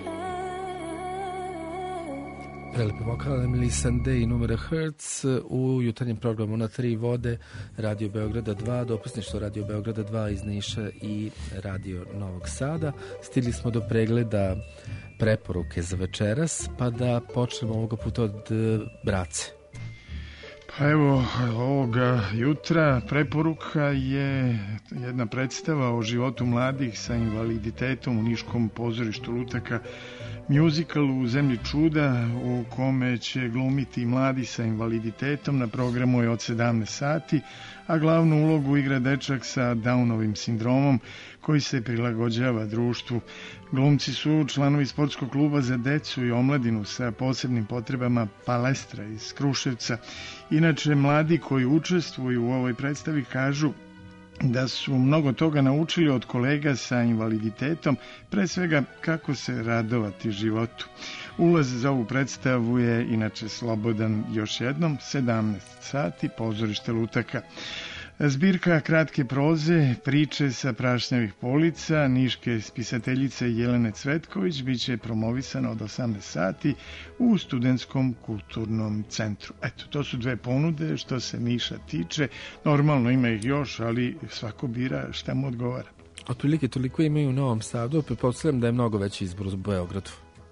hurts. Prelepi vokal Emily Sande i numera Hertz u jutarnjem programu na 3 vode Radio Beograda 2, dopisništvo Radio Beograda 2 iz Niša i Radio Novog Sada. Stigli smo do pregleda preporuke za večeras, pa da počnemo ovoga puta od brace. Pa evo, ovoga jutra preporuka je jedna predstava o životu mladih sa invaliditetom u Niškom pozorištu Lutaka, mjuzikal u Zemlji čuda u kome će glumiti mladi sa invaliditetom. Na programu je od 17 sati, a glavnu ulogu igra dečak sa Downovim sindromom koji se prilagođava društvu. Glumci su članovi sportskog kluba za decu i omladinu sa posebnim potrebama Palestra iz Kruševca. Inače, mladi koji učestvuju u ovoj predstavi kažu da su mnogo toga naučili od kolega sa invaliditetom, pre svega kako se radovati životu. Ulaz za ovu predstavu je inače slobodan, još jednom, 17 sati, pozorište Lutaka. Zbirka kratke proze, priče sa prašnjavih polica, niške spisateljice Jelene Cvetković biće promovisana od 18 sati u Studentskom kulturnom centru. Eto, to su dve ponude što se Niša tiče. Normalno ima ih još, ali svako bira šta mu odgovara. Otprilike toliko imaju u Novom Sadu, pretpostavljam da je mnogo veći izbor u Beogradu.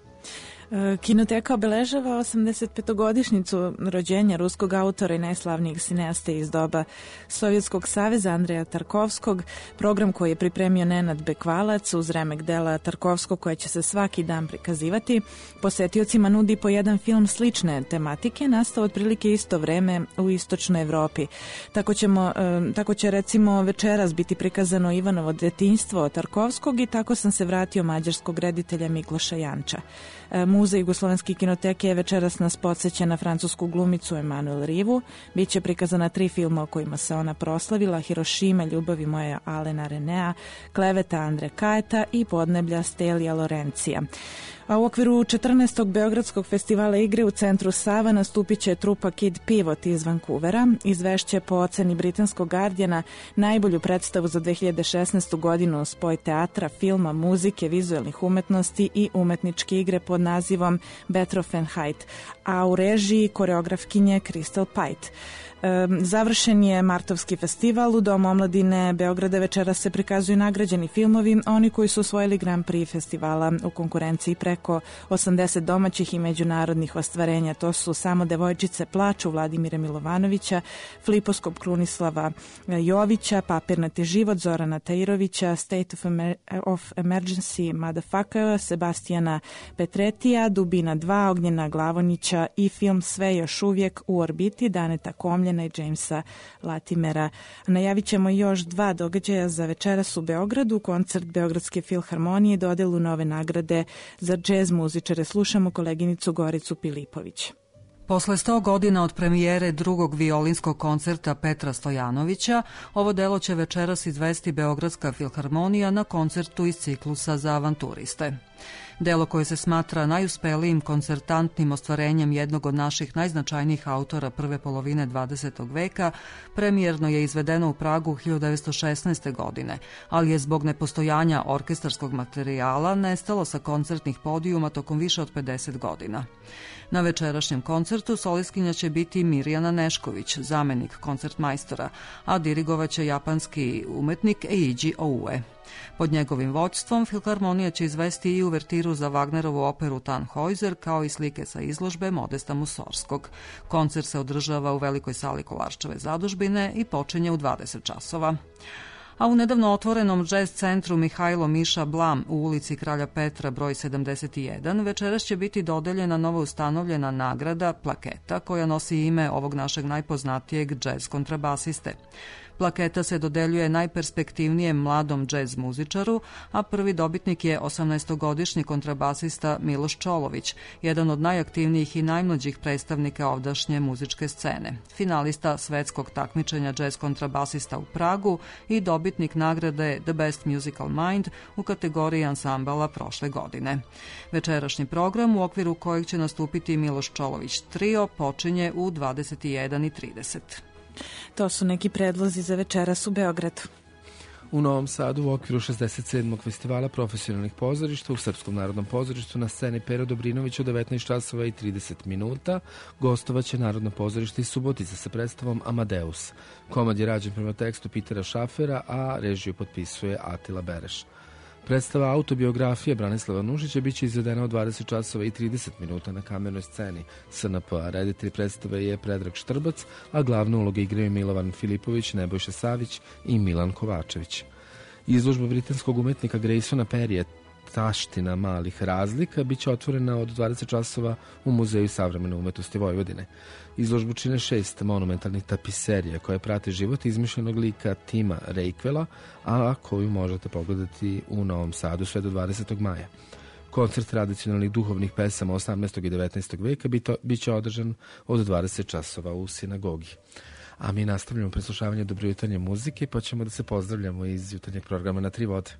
Kinoteka obeležava 85-godišnjicu rođenja ruskog autora i najslavnijeg cineaste iz doba Sovjetskog saveza Andreja Tarkovskog. Program koji je pripremio Nenad Bekvalac uz remek dela Tarkovskog koje će se svaki dan prikazivati. Posetiocima nudi po jedan film slične tematike, nastao otprilike isto vreme u istočnoj Evropi. Tako će recimo večeras biti prikazano Ivanovo detinjstvo Tarkovskog i Tako sam se vratio mađarskog reditelja Mikloša Janča. Muzej Jugoslovenske kinoteke večeras nas podsjeća na francusku glumicu Emanuel Rivu. Biće prikazana 3 filma o kojima se ona proslavila: Hirošima, Ljubavi moja Alena Renea, Kleveta Andre Kajeta i Podneblja Stelija Lorencija. A u okviru 14. Beogradskog festivala igre u centru Sava nastupit će trupa Kid Pivot iz Vancouvera. Izvešće po oceni britanskog Guardiana najbolju predstavu za 2016. godinu, spoj teatra, filma, muzike, vizuelnih umetnosti i umetničke igre pod nazivom Betrofen Height, a u režiji koreografkinje Crystal Pite. Završen je martovski festival. U Domu omladine Beograda večera se prikazuju nagrađeni filmovi, oni koji su osvojili Grand Prix festivala u konkurenciji preko 80 domaćih i međunarodnih ostvarenja. To su Samo devojčice plaču Vladimira Milovanovića, Fliposkop Krunislava Jovića, Papirnati život Zorana Tajirovića, State of Emergency Motherfucker Sebastijana Petretija, Dubina 2 Ognjena Glavonića i film Sve još uvijek u orbiti Daneta Komljena i Jamesa Latimera. Najavit ćemo još 2 događaja za večeras u Beogradu, koncert Beogradske filharmonije, dodelu nove nagrade za džez muzičare. Slušamo koleginicu Goricu Pilipović. Posle 100 godina od premijere drugog violinskog koncerta Petra Stojanovića, ovo delo će večeras izvesti Beogradska filharmonija na koncertu iz ciklusa za avanturiste. Delo koje se smatra najuspelijim koncertantnim ostvarenjem jednog od naših najznačajnijih autora prve polovine 20. veka, premijerno je izvedeno u Pragu 1916. godine, ali je zbog nepostojanja orkestarskog materijala nestalo sa koncertnih podijuma tokom više od 50 godina. Na večerašnjem koncertu solistkinja će biti Mirjana Nešković, zamenik koncertmajstora, a dirigovaće japanski umetnik Eiji Oue. Pod njegovim vođstvom filharmonija će izvesti i uvertiru za Wagnerovu operu Tannhäuser, kao i slike sa izložbe Modesta Musorskog. Koncert se održava u velikoj sali Kolarčeve zadužbine i počinje u 20 časova. A u nedavno otvorenom jazz centru Mihajlo Miša Blam u ulici Kralja Petra broj 71 večeras će biti dodeljena novo ustanovljena nagrada Plaketa koja nosi ime ovog našeg najpoznatijeg jazz kontrabasiste. Plaketa se dodeljuje najperspektivnijem mladom džez muzičaru, a prvi dobitnik je 18-godišnji kontrabasista Miloš Čolović, jedan od najaktivnijih i najmlađih predstavnika ovdašnje muzičke scene, finalista svetskog takmičenja džez kontrabasista u Pragu i dobitnik nagrade The Best Musical Mind u kategoriji ansambala prošle godine. Večerašnji program, u okviru kojeg će nastupiti Miloš Čolović trio, počinje u 21:30. To su neki predlozi za večeras u Beogradu. U Novom Sadu u okviru 67. festivala profesionalnih pozorišta u Srpskom narodnom pozorištu na sceni Pero Dobrinović u 19 časova i 30 minuta gostovaće Narodno pozorište iz Subotice sa predstavom Amadeus. Komad je rađen prema tekstu Pitera Šafera, a režiju potpisuje Atila Bereš. Predstava autobiografije Branislava Nušića biće izvedena od 20 časova i 30 minuta na Kamernoj sceni SNP-a. Reditelj predstave je Predrag Štrbac, a glavne uloge igraju Milovan Filipović, Nebojša Savić i Milan Kovačević. Izložba britanskog umetnika Graysona Perrya Taština malih razlika biće otvorena od 20 časova u Muzeju savremene umetnosti Vojvodine. Izložbu čine 6 monumentalnih tapiserija koje prate život izmišljenog lika Tima Reikvela, a koju možete pogledati u Novom Sadu sve do 20. maja. Koncert tradicionalnih duhovnih pesama 18. i 19. veka biće održan od 20 časova u sinagogi. A mi nastavljamo preslušavanje dobrojutarnje muzike, pa ćemo da se pozdravljamo iz jutarnjeg programa Na tri vode.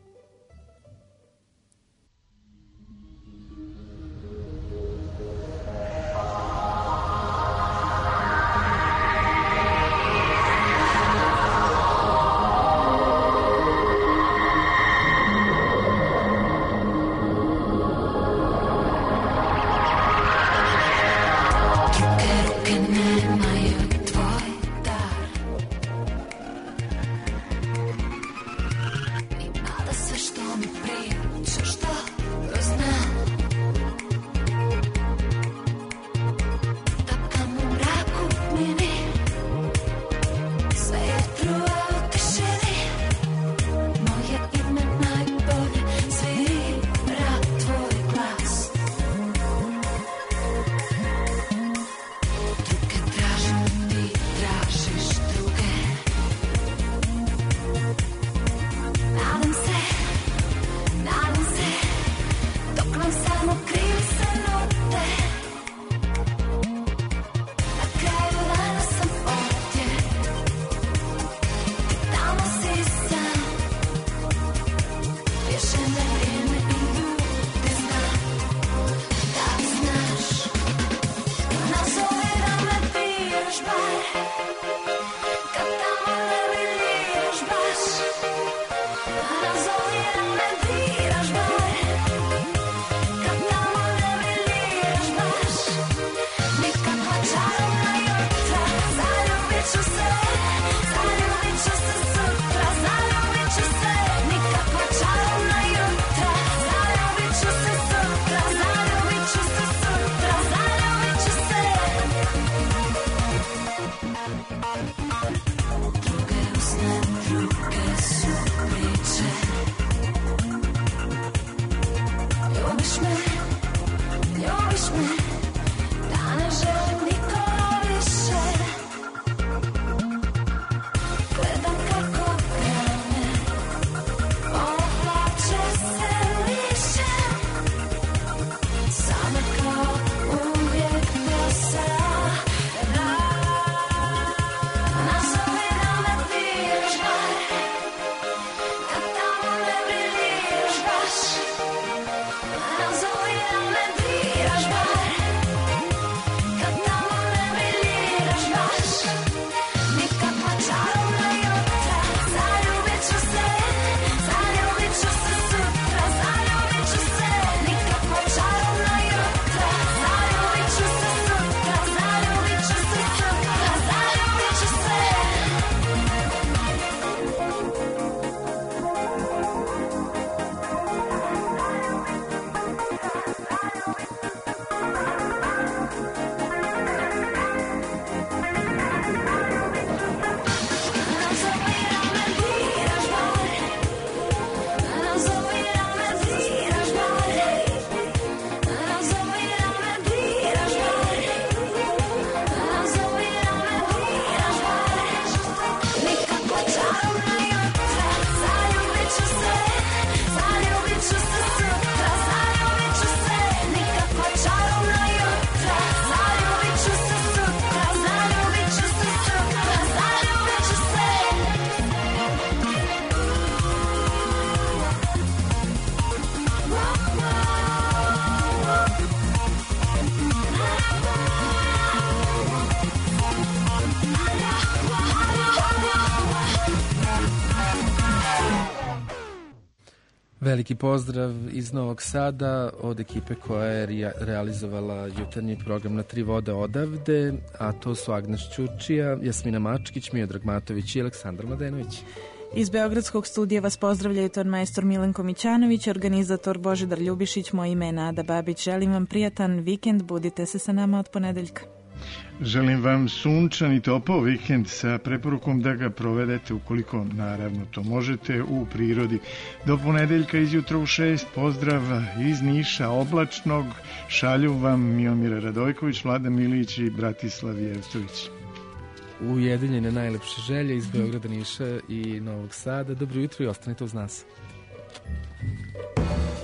Veliki pozdrav iz Novog Sada od ekipe koja je realizovala jutarnji program Na tri vode odavde, a to su Agnes Ćurčija, Jasmina Mačkić, Miodrag Matović i Aleksandar Mladenović. Iz Beogradskog studija vas pozdravljaju tonmajstor Milenko Mićanović, organizator Božidar Ljubišić, moje ime je Nada Babić. Želim vam prijatan vikend, budite se sa nama od ponedeljka. Želim vam sunčan i topao vikend sa preporukom da ga provedete ukoliko naravno to možete u prirodi. Do ponedeljka izjutra u 6, pozdrav iz Niša oblačnog, šalju vam Miomira Radojković, Vlada Milić i Bratislav Jevtović. Ujedinjene najlepše želje iz Beograda, Niša i Novog Sada. Dobro jutro i ostanite uz nas.